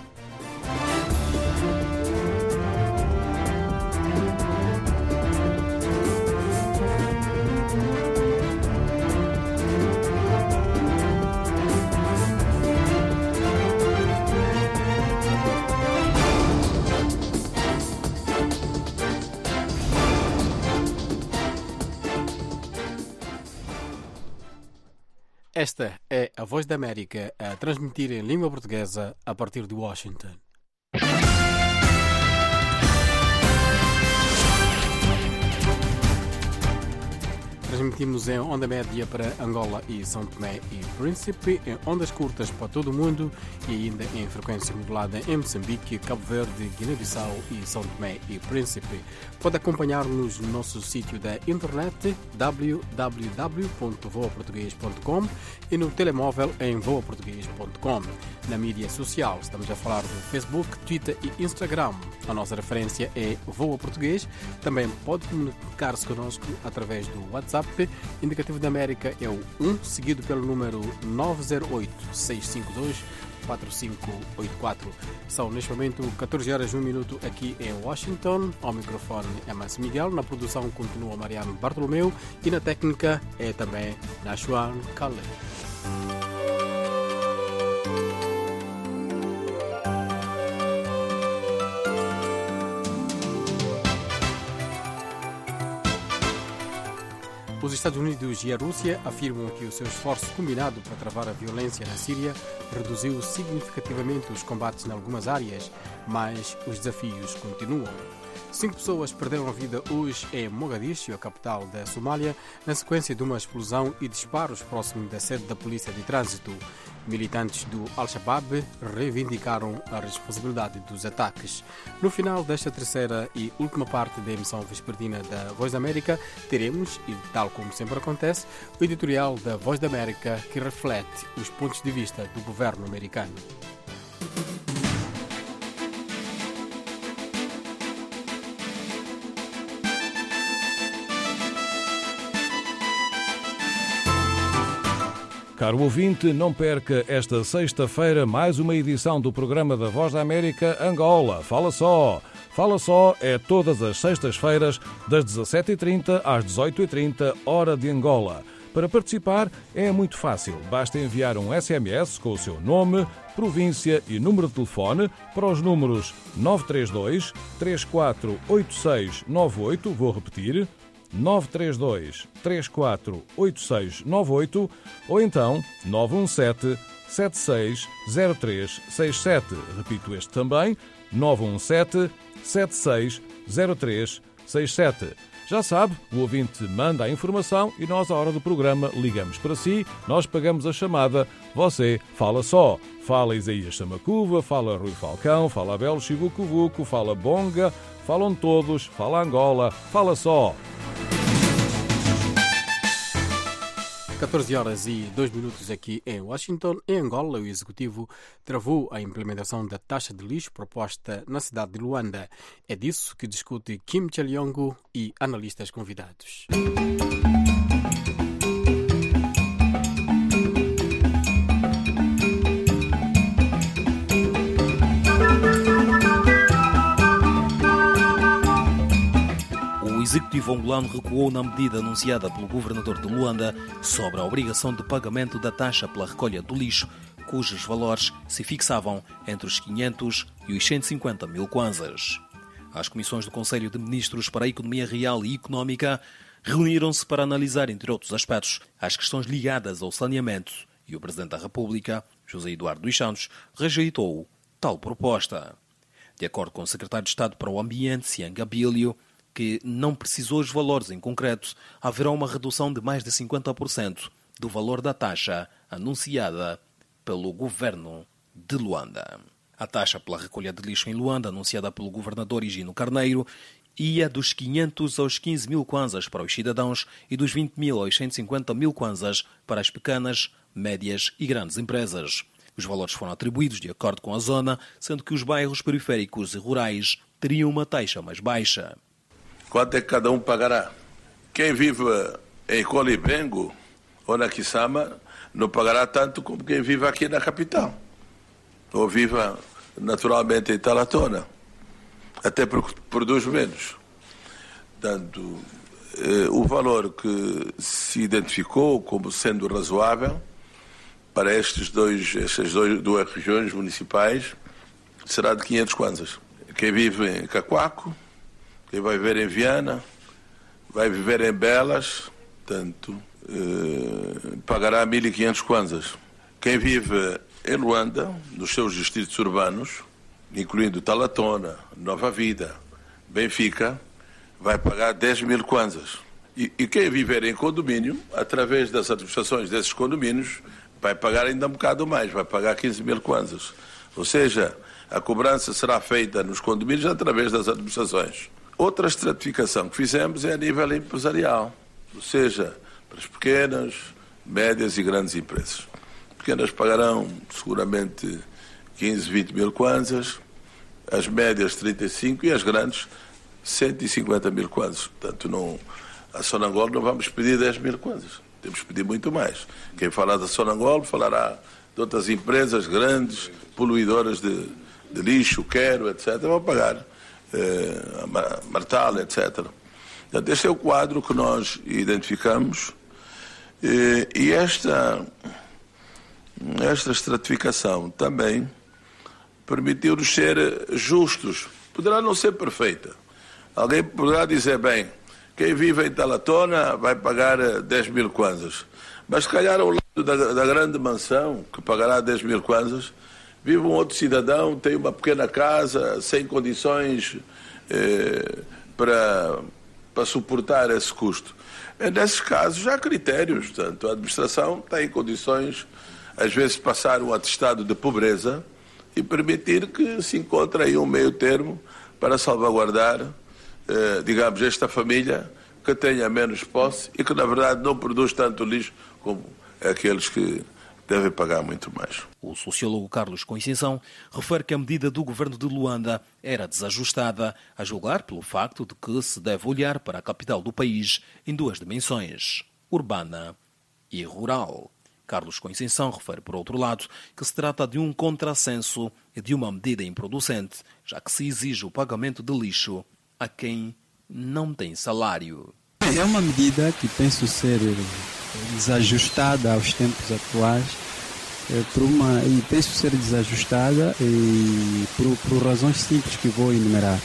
Esta é a Voz da América a transmitir em língua portuguesa a partir de Washington. Transmitimos em onda média para Angola e São Tomé e Príncipe, em ondas curtas para todo o mundo e ainda em frequência modulada em Moçambique, Cabo Verde, Guiné-Bissau e São Tomé e Príncipe. Pode acompanhar-nos no nosso sítio da internet www.voaportugues.com e no telemóvel em voaportugues.com. Na mídia social estamos a falar do Facebook, Twitter e Instagram. A nossa referência é Voa Português. Também pode comunicar-se connosco através do WhatsApp. Indicativo da América é o 1, seguido pelo número 908-652-4584. São neste momento 14 horas e 1 minuto aqui em Washington. Ao microfone é Márcio Miguel, na produção continua Mariano Bartolomeu e na técnica é também Nashuan Kale. Os Estados Unidos e a Rússia afirmam que o seu esforço combinado para travar a violência na Síria reduziu significativamente os combates em algumas áreas, mas os desafios continuam. 5 pessoas perderam a vida hoje em Mogadiscio, a capital da Somália, na sequência de uma explosão e disparos próximo da sede da Polícia de Trânsito. Militantes do Al-Shabaab reivindicaram a responsabilidade dos ataques. No final desta terceira e última parte da emissão vespertina da Voz da América, teremos, e tal como sempre acontece, o editorial da Voz da América que reflete os pontos de vista do governo americano. Caro ouvinte, não perca esta sexta-feira mais uma edição do programa da Voz da América Angola. Fala só! Fala só é todas as sextas-feiras, das 17h30 às 18h30, hora de Angola. Para participar é muito fácil. Basta enviar um SMS com o seu nome, província e número de telefone para os números 932 348698, vou repetir, 932 348698 ou então 917 760367. Repito este também, 917 760367. Já sabe, o ouvinte manda a informação e nós, à hora do programa, ligamos para si, nós pagamos a chamada, você fala só. Fala Isaías Samacuva, fala Rui Falcão, fala Abel Chivucuvuco, fala Bonga, falam todos, fala Angola, fala só. 14 horas e 2 minutos aqui em Washington. Em Angola, o Executivo travou a implementação da taxa de lixo proposta na cidade de Luanda. É disso que discute Kim Chaliongo e analistas convidados. O Executivo Executivo angolano recuou na medida anunciada pelo governador de Luanda sobre a obrigação de pagamento da taxa pela recolha do lixo, cujos valores se fixavam entre os 500 e os 150 mil kwanzas. As comissões do Conselho de Ministros para a Economia Real e Económica reuniram-se para analisar, entre outros aspectos, as questões ligadas ao saneamento e o Presidente da República, José Eduardo dos Santos, rejeitou tal proposta. De acordo com o Secretário de Estado para o Ambiente, Sianga Bilio, que não precisou os valores em concreto, haverá uma redução de mais de 50% do valor da taxa anunciada pelo governo de Luanda. A taxa pela recolha de lixo em Luanda, anunciada pelo governador Higino Carneiro, ia dos 500 aos 15 mil kwanzas para os cidadãos e dos 20 mil aos 150 mil kwanzas para as pequenas, médias e grandes empresas. Os valores foram atribuídos de acordo com a zona, sendo que os bairros periféricos e rurais teriam uma taxa mais baixa. Quanto é que cada um pagará? Quem vive em Colibengo ou na Kisama não pagará tanto como quem vive aqui na capital. Ou viva naturalmente em Talatona. Até porque produz menos. Portanto, o valor que se identificou como sendo razoável para estas duas regiões municipais será de 500 kwanzas. Quem vive em Cacoaco, quem vai viver em Viana, vai viver em Belas, portanto, pagará 1.500 kwanzas. Quem vive em Luanda, nos seus distritos urbanos, incluindo Talatona, Nova Vida, Benfica, vai pagar 10 mil kwanzas. E quem viver em condomínio, através das administrações desses condomínios, vai pagar ainda um bocado mais, vai pagar 15 mil kwanzas. Ou seja, a cobrança será feita nos condomínios através das administrações. Outra estratificação que fizemos é a nível empresarial, ou seja, para as pequenas, médias e grandes empresas. Pequenas pagarão seguramente 15, 20 mil kwanzas, as médias 35 e as grandes 150 mil kwanzas. Portanto, a Sonangol não vamos pedir 10 mil kwanzas, temos que pedir muito mais. Quem falar da Sonangol falará de outras empresas grandes, poluidoras de lixo, Quero, etc. Vão pagar, Martal, etc. Portanto, este é o quadro que nós identificamos e esta estratificação também permitiu-nos ser justos. Poderá não ser perfeita. Alguém poderá dizer, bem, quem vive em Talatona vai pagar 10 mil kwanzas. Mas se calhar ao lado da grande mansão, que pagará 10 mil kwanzas, vive um outro cidadão, tem uma pequena casa, sem condições para suportar esse custo. Nesses casos já há critérios, portanto, a administração tem condições, às vezes, de passar um atestado de pobreza e permitir que se encontre aí um meio termo para salvaguardar, digamos, esta família que tenha menos posse e que, na verdade, não produz tanto lixo como aqueles que devem pagar muito mais. O sociólogo Carlos Conceição refere que a medida do governo de Luanda era desajustada, a julgar pelo facto de que se deve olhar para a capital do país em duas dimensões, urbana e rural. Carlos Conceição refere, por outro lado, que se trata de um contrassenso e de uma medida improducente, já que se exige o pagamento de lixo a quem não tem salário. É uma medida que penso ser desajustada aos tempos atuais, e penso ser desajustada por razões simples que vou enumerar.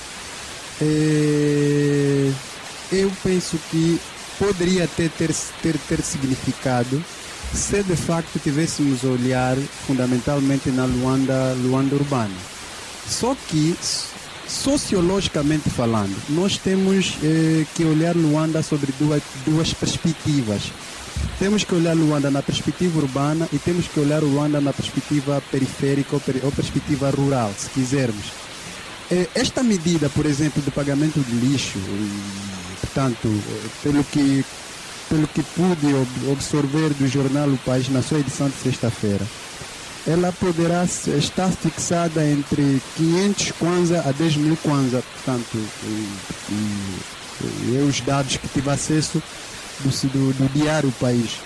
Eu penso que poderia ter significado se de facto tivéssemos a olhar fundamentalmente na Luanda urbana. Só que, sociologicamente falando, nós temos que olhar Luanda sobre duas perspectivas. Temos que olhar Luanda na perspectiva urbana e temos que olhar Luanda na perspectiva periférica ou perspectiva rural, se quisermos. Esta medida, por exemplo, de pagamento de lixo, portanto, pelo que pude absorver do jornal O País na sua edição de sexta-feira, ela poderá estar fixada entre 500 kwanza a 10 mil kwanza, portanto, os dados que tive acesso do diário País.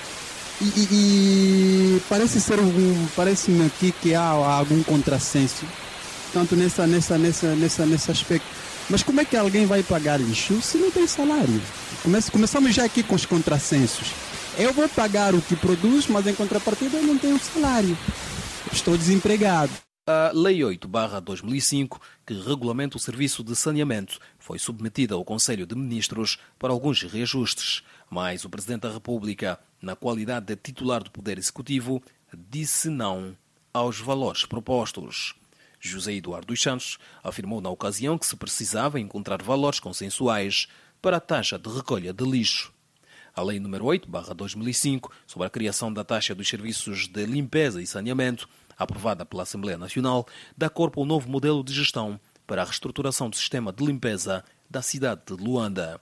E parece-me aqui que há algum contrassenso, tanto nesse aspecto. Mas como é que alguém vai pagar lixo se não tem salário? Começamos já aqui com os contrassensos. Eu vou pagar o que produz, mas em contrapartida eu não tenho salário. Estou desempregado. A Lei 8/2005, que regulamenta o serviço de saneamento, foi submetida ao Conselho de Ministros para alguns reajustes, mas o Presidente da República, na qualidade de titular do Poder Executivo, disse não aos valores propostos. José Eduardo dos Santos afirmou na ocasião que se precisava encontrar valores consensuais para a taxa de recolha de lixo. A Lei nº 8/2005, sobre a criação da taxa dos serviços de limpeza e saneamento, aprovada pela Assembleia Nacional, dá corpo ao novo modelo de gestão para a reestruturação do sistema de limpeza da cidade de Luanda.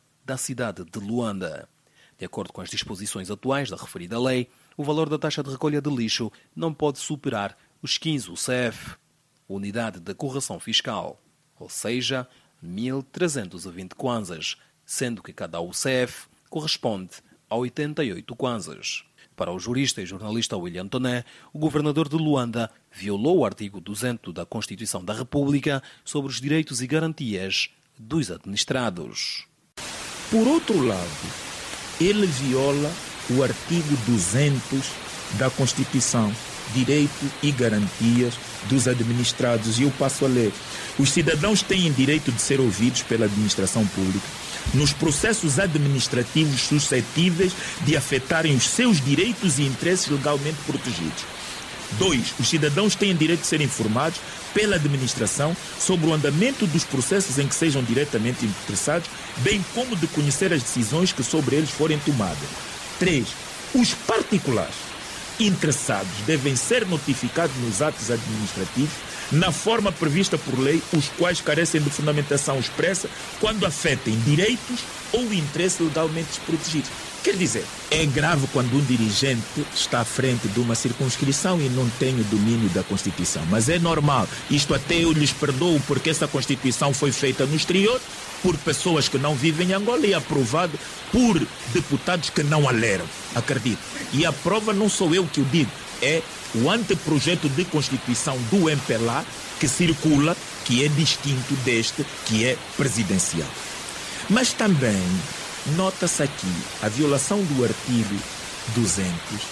De acordo com as disposições atuais da referida lei, o valor da taxa de recolha de lixo não pode superar os 15 UCF, unidade de correção fiscal, ou seja, 1.320 kwanzas, sendo que cada UCF corresponde a 88 kwanzas. Para o jurista e jornalista William Toné, o governador de Luanda violou o artigo 200 da Constituição da República sobre os direitos e garantias dos administrados. Por outro lado, ele viola o artigo 200 da Constituição, direito e garantias dos administrados. E eu passo a ler. Os cidadãos têm direito de ser ouvidos pela administração pública nos processos administrativos suscetíveis de afetarem os seus direitos e interesses legalmente protegidos. 2. Os cidadãos têm direito de ser informados pela administração sobre o andamento dos processos em que sejam diretamente interessados, bem como de conhecer as decisões que sobre eles forem tomadas. 3. Os particulares interessados devem ser notificados nos atos administrativos na forma prevista por lei, os quais carecem de fundamentação expressa quando afetem direitos ou interesses legalmente desprotegidos. Quer dizer, é grave quando um dirigente está à frente de uma circunscrição e não tem o domínio da Constituição. Mas é normal. Isto até eu lhes perdoo, porque essa Constituição foi feita no exterior por pessoas que não vivem em Angola e aprovada por deputados que não a leram. Acredito. E a prova não sou eu que o digo, é o anteprojeto de Constituição do MPLA que circula, que é distinto deste, que é presidencial. Mas também nota-se aqui a violação do artigo 200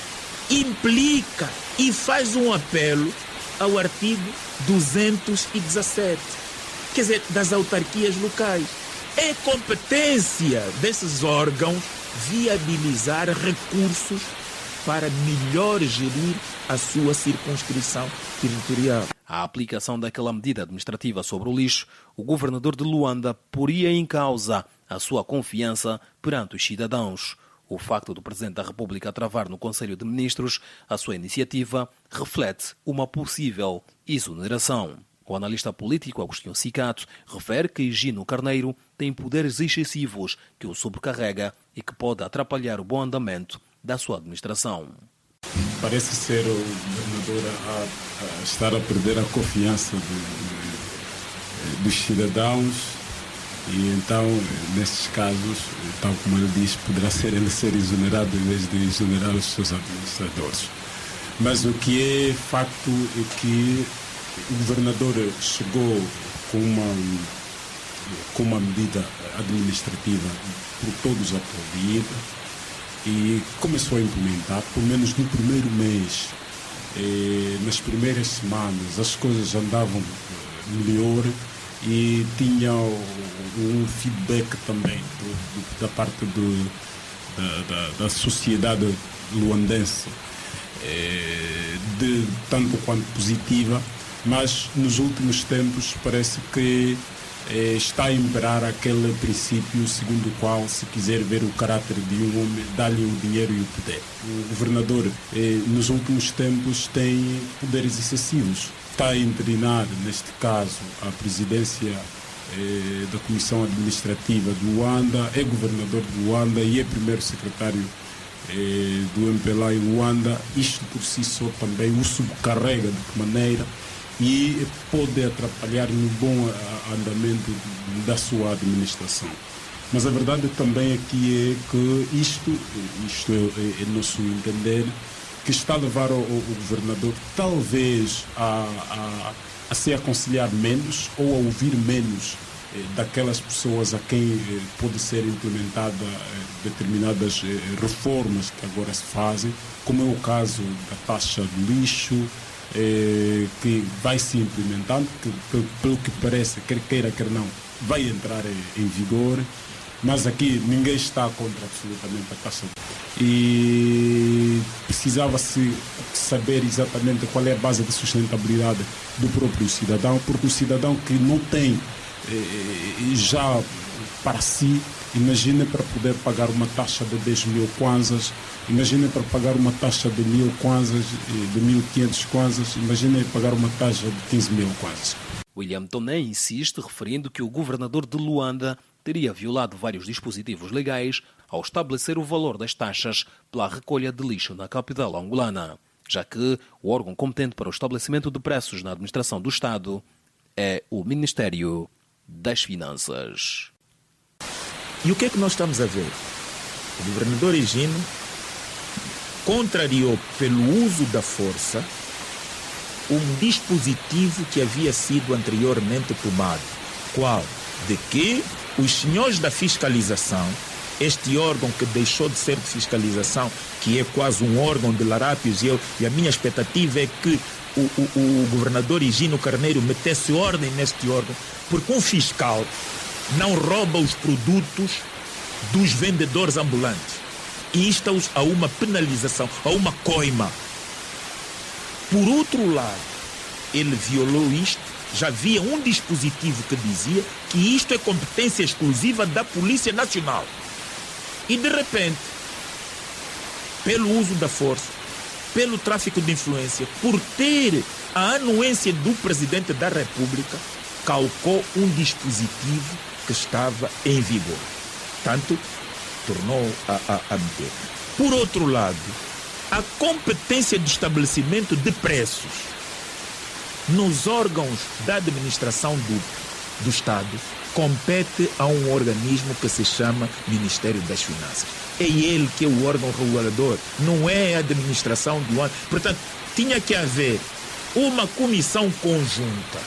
implica e faz um apelo ao artigo 217, quer dizer, das autarquias locais. É competência desses órgãos viabilizar recursos para melhor gerir a sua circunscrição territorial. A aplicação daquela medida administrativa sobre o lixo, o governador de Luanda poria em causa a sua confiança perante os cidadãos. O facto do Presidente da República travar no Conselho de Ministros a sua iniciativa reflete uma possível exoneração. O analista político Agostinho Cicato refere que Gino Carneiro tem poderes excessivos que o sobrecarrega e que pode atrapalhar o bom andamento da sua administração. Parece ser o governador a estar a perder a confiança dos cidadãos e então, nesses casos, tal como ele diz, poderá ser ele ser exonerado em vez de exonerar os seus administradores. Mas o que é facto é que o governador chegou com uma medida administrativa por todos aplaudida e começou a implementar, pelo menos no primeiro mês, nas primeiras semanas, as coisas andavam melhor e tinha um feedback também da parte da sociedade luandense, de tanto quanto positiva, mas nos últimos tempos parece que está a imperar aquele princípio segundo o qual, se quiser ver o caráter de um homem, dá-lhe o dinheiro e o poder. O governador, nos últimos tempos, tem poderes excessivos. Está a internar, neste caso, a presidência da Comissão Administrativa de Luanda, é governador de Luanda e é primeiro secretário do MPLA em Luanda. Isto por si só também o subcarrega de que maneira e pode atrapalhar no bom andamento da sua administração. Mas a verdade também aqui é que isto é nosso entender, que está a levar o governador talvez a se aconselhar menos ou a ouvir menos daquelas pessoas a quem pode ser implementada determinadas reformas que agora se fazem, como é o caso da taxa do lixo, que vai se implementando, que pelo que parece, quer queira, quer não, vai entrar em vigor, mas aqui ninguém está contra absolutamente a taxa. E precisava-se saber exatamente qual é a base de sustentabilidade do próprio cidadão, porque o cidadão que não tem já para si, imagine para poder pagar uma taxa de 10 mil kwanzas, imagine para pagar uma taxa de 1000 kwanzas, de 1500 kwanzas, imagine pagar uma taxa de 15 mil kwanzas. William Toné insiste, referindo que o governador de Luanda teria violado vários dispositivos legais ao estabelecer o valor das taxas pela recolha de lixo na capital angolana, já que o órgão competente para o estabelecimento de preços na administração do Estado é o Ministério das Finanças. E o que é que nós estamos a ver? O governador Higino contrariou, pelo uso da força, um dispositivo que havia sido anteriormente tomado. Qual? De que os senhores da fiscalização, este órgão que deixou de ser de fiscalização, que é quase um órgão de larápios, e a minha expectativa é que o governador Higino Carneiro metesse ordem neste órgão, porque um fiscal não rouba os produtos dos vendedores ambulantes. E insta-os a uma penalização, a uma coima. Por outro lado, ele violou isto. Já havia um dispositivo que dizia que isto é competência exclusiva da Polícia Nacional. E de repente, pelo uso da força, pelo tráfico de influência, por ter a anuência do Presidente da República, calcou um dispositivo que estava em vigor. Tanto, tornou a meter. Por outro lado, a competência de estabelecimento de preços nos órgãos da administração do Estado compete a um organismo que se chama Ministério das Finanças. É ele que é o órgão regulador, não é a administração do ano. Portanto, tinha que haver uma comissão conjunta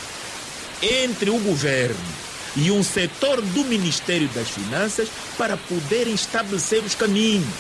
entre o governo e um setor do Ministério das Finanças para poderem estabelecer os caminhos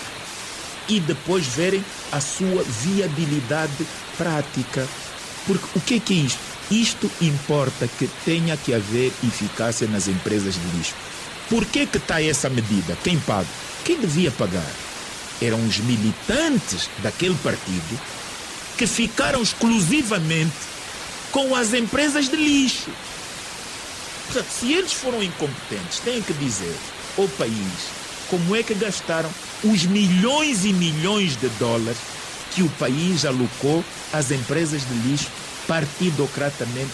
e depois verem a sua viabilidade prática. Porque o que é isto? Isto importa que tenha que haver eficácia nas empresas de lixo. Por que está essa medida? Quem paga? Quem devia pagar? Eram os militantes daquele partido que ficaram exclusivamente com as empresas de lixo. Portanto, se eles foram incompetentes, têm que dizer ao país como é que gastaram os milhões e milhões de dólares que o país alocou às empresas de lixo partidocratamente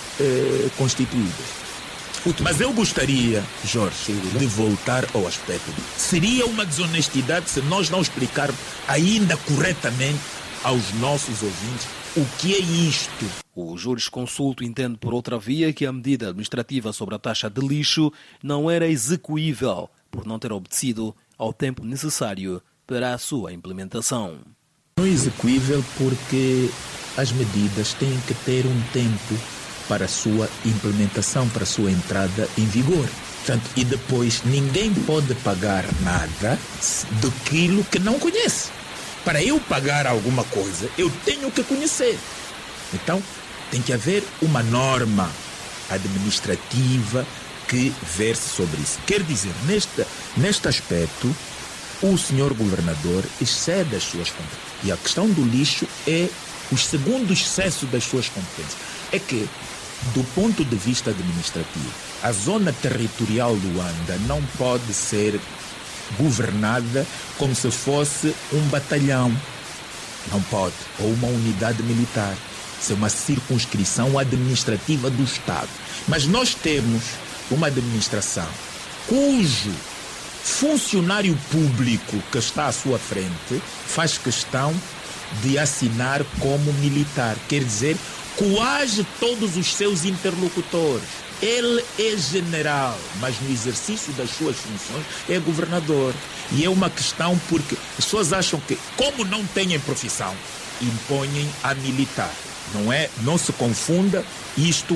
constituídas. Mas eu gostaria, Jorge, de voltar ao aspecto. Seria uma desonestidade se nós não explicarmos ainda corretamente aos nossos ouvintes o que é isto. O jurisconsulto entende por outra via que a medida administrativa sobre a taxa de lixo não era execuível por não ter obedecido ao tempo necessário para a sua implementação. Não é execuível porque as medidas têm que ter um tempo para a sua implementação, para a sua entrada em vigor. Portanto, e depois ninguém pode pagar nada daquilo que não conhece. Para eu pagar alguma coisa, eu tenho que conhecer. Então, tem que haver uma norma administrativa que verse sobre isso. Quer dizer, neste aspecto, o senhor governador excede as suas competências. E a questão do lixo é o segundo excesso das suas competências. É que, do ponto de vista administrativo, a zona territorial do Luanda não pode ser governada como se fosse um batalhão. Não pode. Ou uma unidade militar. Isso é uma circunscrição administrativa do Estado. Mas nós temos uma administração cujo funcionário público que está à sua frente faz questão de assinar como militar. Quer dizer, coage todos os seus interlocutores. Ele é general, mas no exercício das suas funções é governador. E é uma questão porque as pessoas acham que, como não têm profissão, impõem a militar. Não se confunda isto,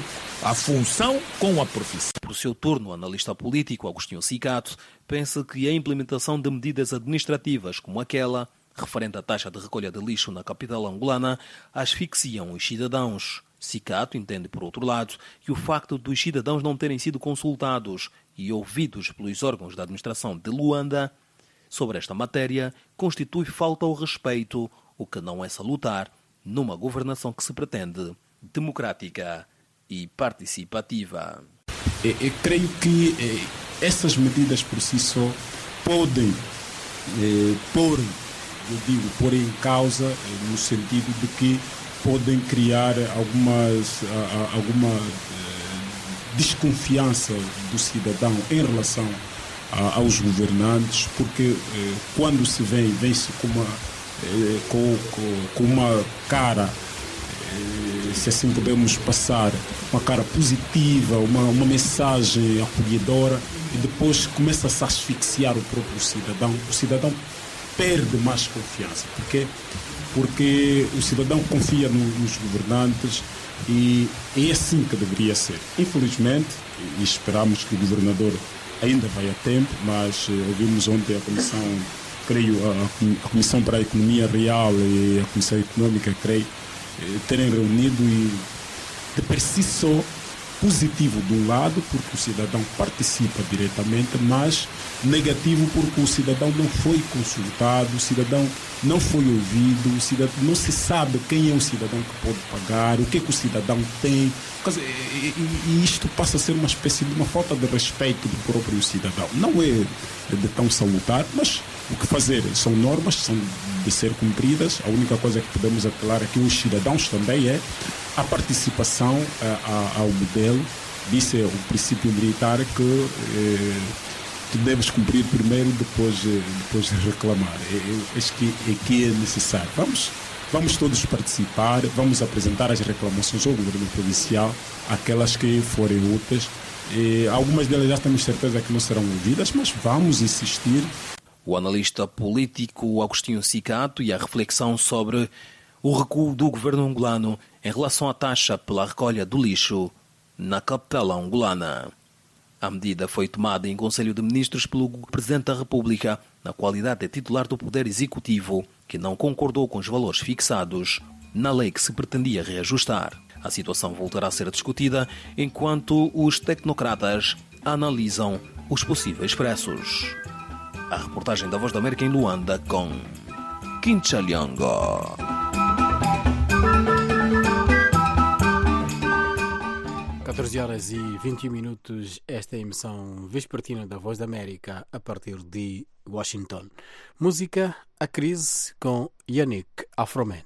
a função com a profissão. Por seu turno, o analista político Agostinho Cicato pensa que a implementação de medidas administrativas como aquela referente à taxa de recolha de lixo na capital angolana asfixiam os cidadãos. Cicato entende, por outro lado, que o facto dos cidadãos não terem sido consultados e ouvidos pelos órgãos da administração de Luanda sobre esta matéria constitui falta ao respeito, o que não é salutar numa governação que se pretende democrática e participativa. Eu creio que essas medidas por si só podem pôr em causa, no sentido de que podem criar alguma desconfiança do cidadão em relação aos governantes, porque quando se vem-se com uma cara, se assim podemos passar, uma cara positiva, uma mensagem acolhedora, e depois começa-se a asfixiar o próprio cidadão. O cidadão perde mais confiança. Porque o cidadão confia nos governantes e é assim que deveria ser. Infelizmente, e esperamos que o governador ainda vai a tempo, mas ouvimos ontem a Comissão, creio, a Comissão para a Economia Real e a Comissão Econômica, creio, terem reunido, e de per si só positivo de um lado, porque o cidadão participa diretamente, mas negativo porque o cidadão não foi consultado, o cidadão não foi ouvido, o cidadão não se sabe quem é o cidadão que pode pagar, o que é que o cidadão tem, e isto passa a ser uma espécie de uma falta de respeito do próprio cidadão. Não é de tão salutar, mas o que fazer? São normas, são de ser cumpridas. A única coisa que podemos apelar aqui aos cidadãos também é a participação ao modelo. Disse o princípio militar que tu deves cumprir primeiro, depois de reclamar. Eu acho que é necessário. Vamos todos participar, vamos apresentar as reclamações ao governo provincial, aquelas que forem úteis. Algumas delas já temos certeza que não serão ouvidas, mas vamos insistir. O analista político Agostinho Cicato e a reflexão sobre o recuo do governo angolano em relação à taxa pela recolha do lixo na capital angolana. A medida foi tomada em Conselho de Ministros pelo Presidente da República, na qualidade de titular do Poder Executivo, que não concordou com os valores fixados na lei que se pretendia reajustar. A situação voltará a ser discutida enquanto os tecnocratas analisam os possíveis preços. A reportagem da Voz da América em Luanda com Quinchaliango. 14h21, esta é a emissão vespertina da Voz da América a partir de Washington. Música, A Crise com Yannick Afroman.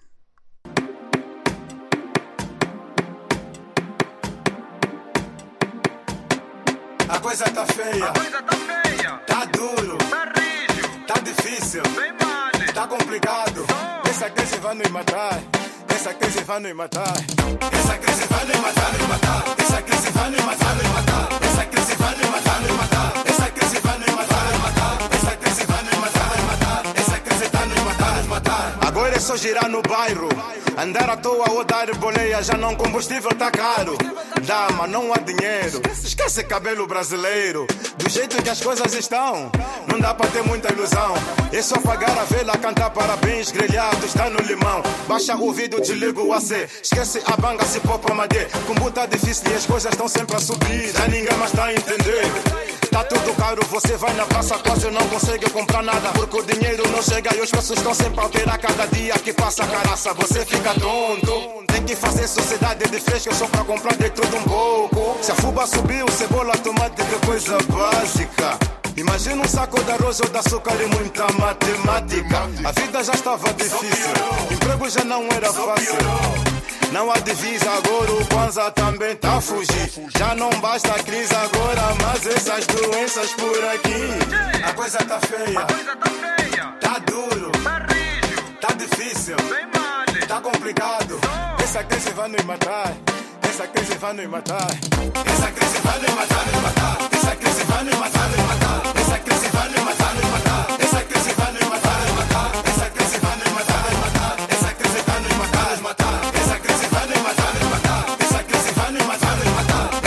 A coisa tá feia, tá duro, tá rígido, tá difícil, bem mal, tá complicado. Essa crise vai nos matar, essa crise vai nos matar, essa crise vai nos matar, nos matar. Essa crise vai nos matar, nos matar. Essa crise vai nos matar, nos matar. Essa crise vai nos matar, nos matar. Essa crise vai nos matar, nos matar. Essa crise tá nos matar, nos matar. Agora é só girar no bairro, andar à toa ou dar boleia, já não combustível tá caro. Dá, mas não há dinheiro. Esquece cabelo brasileiro. Do jeito que as coisas estão, não dá pra ter muita ilusão. É só pagar a vela, cantar parabéns, grelhado está no limão. Baixa o ouvido, desliga o AC. Esquece a banga, se popa madê. Como tá difícil e as coisas estão sempre a subir, já ninguém mais tá a entender. Tá tudo caro, você vai na praça, quase não consegue comprar nada, porque o dinheiro não chega e os preços estão sempre a alterar. Cada dia que passa a caraça, você fica tonto. Tem que fazer sociedade de fresca só pra comprar de tudo um pouco. Se a fuba subiu, cebola, tomate, que coisa básica. Imagina um saco de arroz ou de açúcar e muita matemática. A vida já estava difícil, emprego já não era fácil. Não há divisa agora, o Kwanza também tá a fugir. Já não basta a crise agora, mas essas doenças por aqui. A coisa tá feia, tá duro, tá rígido, tá difícil, bem mal, tá complicado. Essa crise vai nos matar, essa crise vai nos matar. Essa crise vai nos matar, nos matar. Essa crise vai nos matar, nos matar. Essa crise vai nos matar, nos matar. Essa crise vai nos matar, nos matar. Essa crise vai nos matar, nos matar. Essa crise vai nos matar, nos matar. Essa crise vai nos matar, nos matar. Essa crise vai nos matar, nos matar.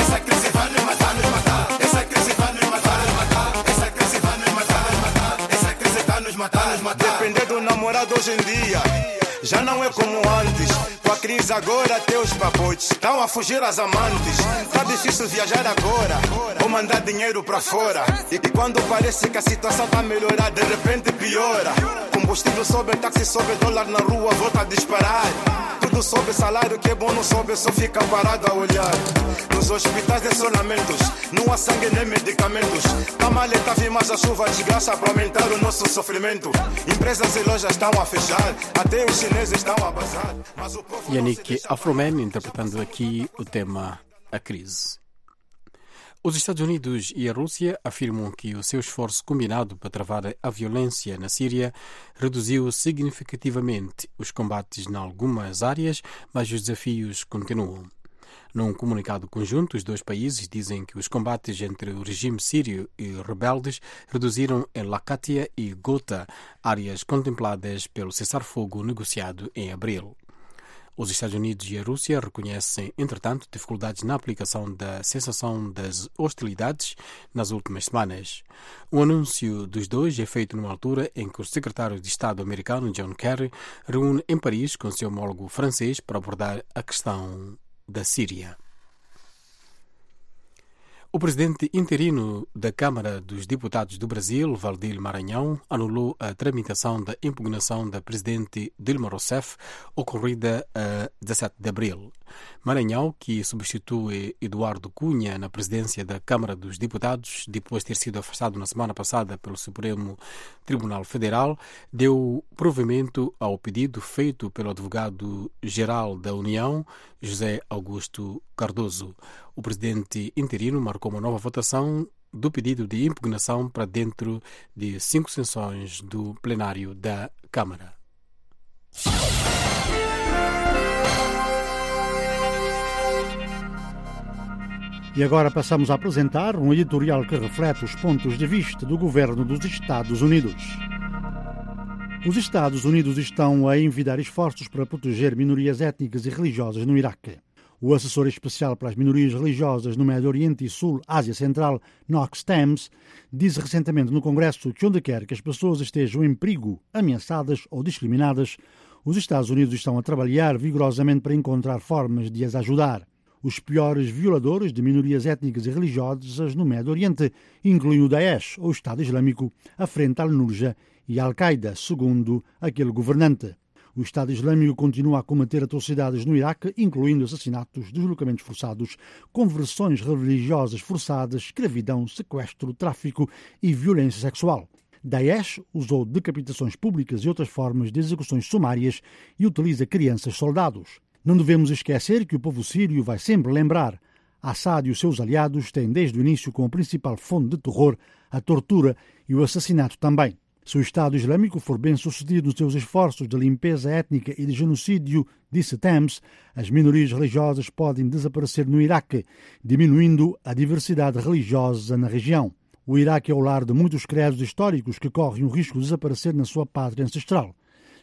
já não é como antes. Com a crise agora até os papotes estão a fugir às amantes. Tá difícil viajar agora, ou mandar dinheiro pra fora. E quando parece que a situação tá a melhorar, de repente piora. Combustível sobe, táxi sobe, dólar na rua volta a disparar. Tudo sobe, salário que é bom não sobe, só fica parado a olhar. Nos hospitais de sonamentos, não há sangue nem medicamentos. Tá maleta, vi mais a chuva, desgraça para aumentar o nosso sofrimento. Empresas e lojas estão a fechar, até os chineses estão a bazar. Mas o povo Yannick Afroman interpretando aqui o tema A Crise. Os Estados Unidos e a Rússia afirmam que o seu esforço combinado para travar a violência na Síria reduziu significativamente os combates em algumas áreas, mas os desafios continuam. Num comunicado conjunto, os dois países dizem que os combates entre o regime sírio e rebeldes reduziram em Latakia e Ghouta, áreas contempladas pelo cessar-fogo negociado em abril. Os Estados Unidos e a Rússia reconhecem, entretanto, dificuldades na aplicação da cessação das hostilidades nas últimas semanas. O anúncio dos dois é feito numa altura em que o secretário de Estado americano, John Kerry, reúne em Paris com seu homólogo francês para abordar a questão da Síria. O presidente interino da Câmara dos Deputados do Brasil, Valdir Maranhão, anulou a tramitação da impugnação da presidente Dilma Rousseff ocorrida a 17 de abril. Maranhão, que substitui Eduardo Cunha na presidência da Câmara dos Deputados, depois de ter sido afastado na semana passada pelo Supremo Tribunal Federal, deu provimento ao pedido feito pelo advogado-geral da União, José Augusto Cardoso. O presidente interino marcou uma nova votação do pedido de impugnação para dentro de 5 sessões do plenário da Câmara. E agora passamos a apresentar um editorial que reflete os pontos de vista do governo dos Estados Unidos. Os Estados Unidos estão a envidar esforços para proteger minorias étnicas e religiosas no Iraque. O assessor especial para as minorias religiosas no Médio Oriente e Sul, Ásia Central, Knox Thames, disse recentemente no Congresso que onde quer que as pessoas estejam em perigo, ameaçadas ou discriminadas, os Estados Unidos estão a trabalhar vigorosamente para encontrar formas de as ajudar. Os piores violadores de minorias étnicas e religiosas no Médio Oriente incluem o Daesh, ou Estado Islâmico, a frente Al-Nusra e Al-Qaeda, segundo aquele governante. O Estado Islâmico continua a cometer atrocidades no Iraque, incluindo assassinatos, deslocamentos forçados, conversões religiosas forçadas, escravidão, sequestro, tráfico e violência sexual. Daesh usou decapitações públicas e outras formas de execuções sumárias e utiliza crianças-soldados. Não devemos esquecer que o povo sírio vai sempre lembrar. Assad e os seus aliados têm desde o início como principal fonte de terror a tortura e o assassinato também. Se o Estado Islâmico for bem sucedido nos seus esforços de limpeza étnica e de genocídio, disse Thames, as minorias religiosas podem desaparecer no Iraque, diminuindo a diversidade religiosa na região. O Iraque é o lar de muitos credos históricos que correm o risco de desaparecer na sua pátria ancestral.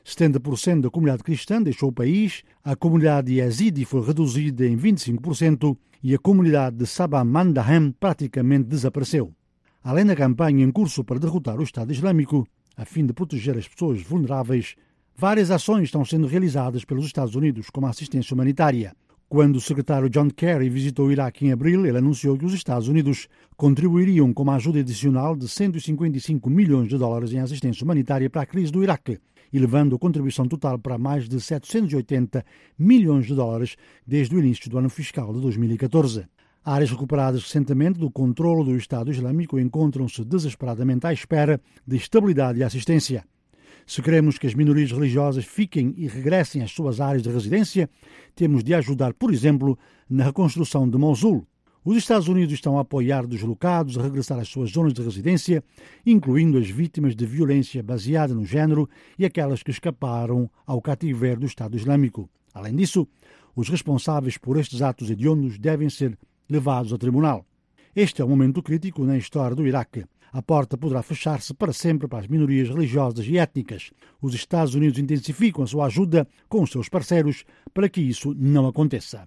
70% da comunidade cristã deixou o país, a comunidade yazidi foi reduzida em 25% e a comunidade de Sabah Mandahem praticamente desapareceu. Além da campanha em curso para derrotar o Estado Islâmico, a fim de proteger as pessoas vulneráveis, várias ações estão sendo realizadas pelos Estados Unidos, como a assistência humanitária. Quando o secretário John Kerry visitou o Iraque em abril, ele anunciou que os Estados Unidos contribuiriam com uma ajuda adicional de 155 milhões de dólares em assistência humanitária para a crise do Iraque, elevando a contribuição total para mais de 780 milhões de dólares desde o início do ano fiscal de 2014. Áreas recuperadas recentemente do controlo do Estado Islâmico encontram-se desesperadamente à espera de estabilidade e assistência. Se queremos que as minorias religiosas fiquem e regressem às suas áreas de residência, temos de ajudar, por exemplo, na reconstrução de Mosul. Os Estados Unidos estão a apoiar deslocados a regressar às suas zonas de residência, incluindo as vítimas de violência baseada no género e aquelas que escaparam ao cativeiro do Estado Islâmico. Além disso, os responsáveis por estes atos hediondos devem ser levados a tribunal. Este é um momento crítico na história do Iraque. A porta poderá fechar-se para sempre para as minorias religiosas e étnicas. Os Estados Unidos intensificam a sua ajuda com os seus parceiros para que isso não aconteça.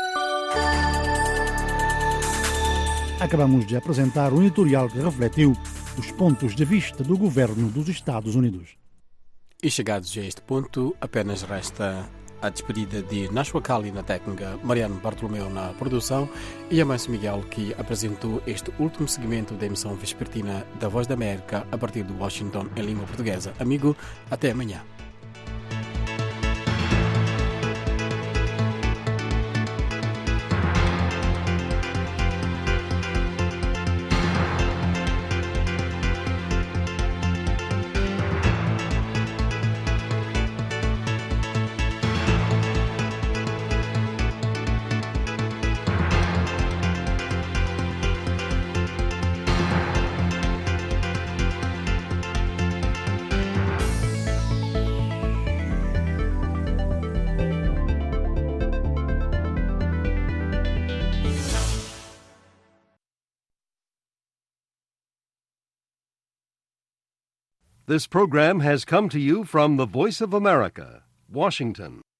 Acabamos de apresentar um editorial que refletiu os pontos de vista do governo dos Estados Unidos. E chegados a este ponto, apenas resta a despedida de Nashua Kali na técnica, Mariano Bartolomeu na produção e Amâncio Miguel, que apresentou este último segmento da emissão vespertina da Voz da América a partir de Washington em língua portuguesa. Amigo, até amanhã. This program has come to you from the Voice of America, Washington.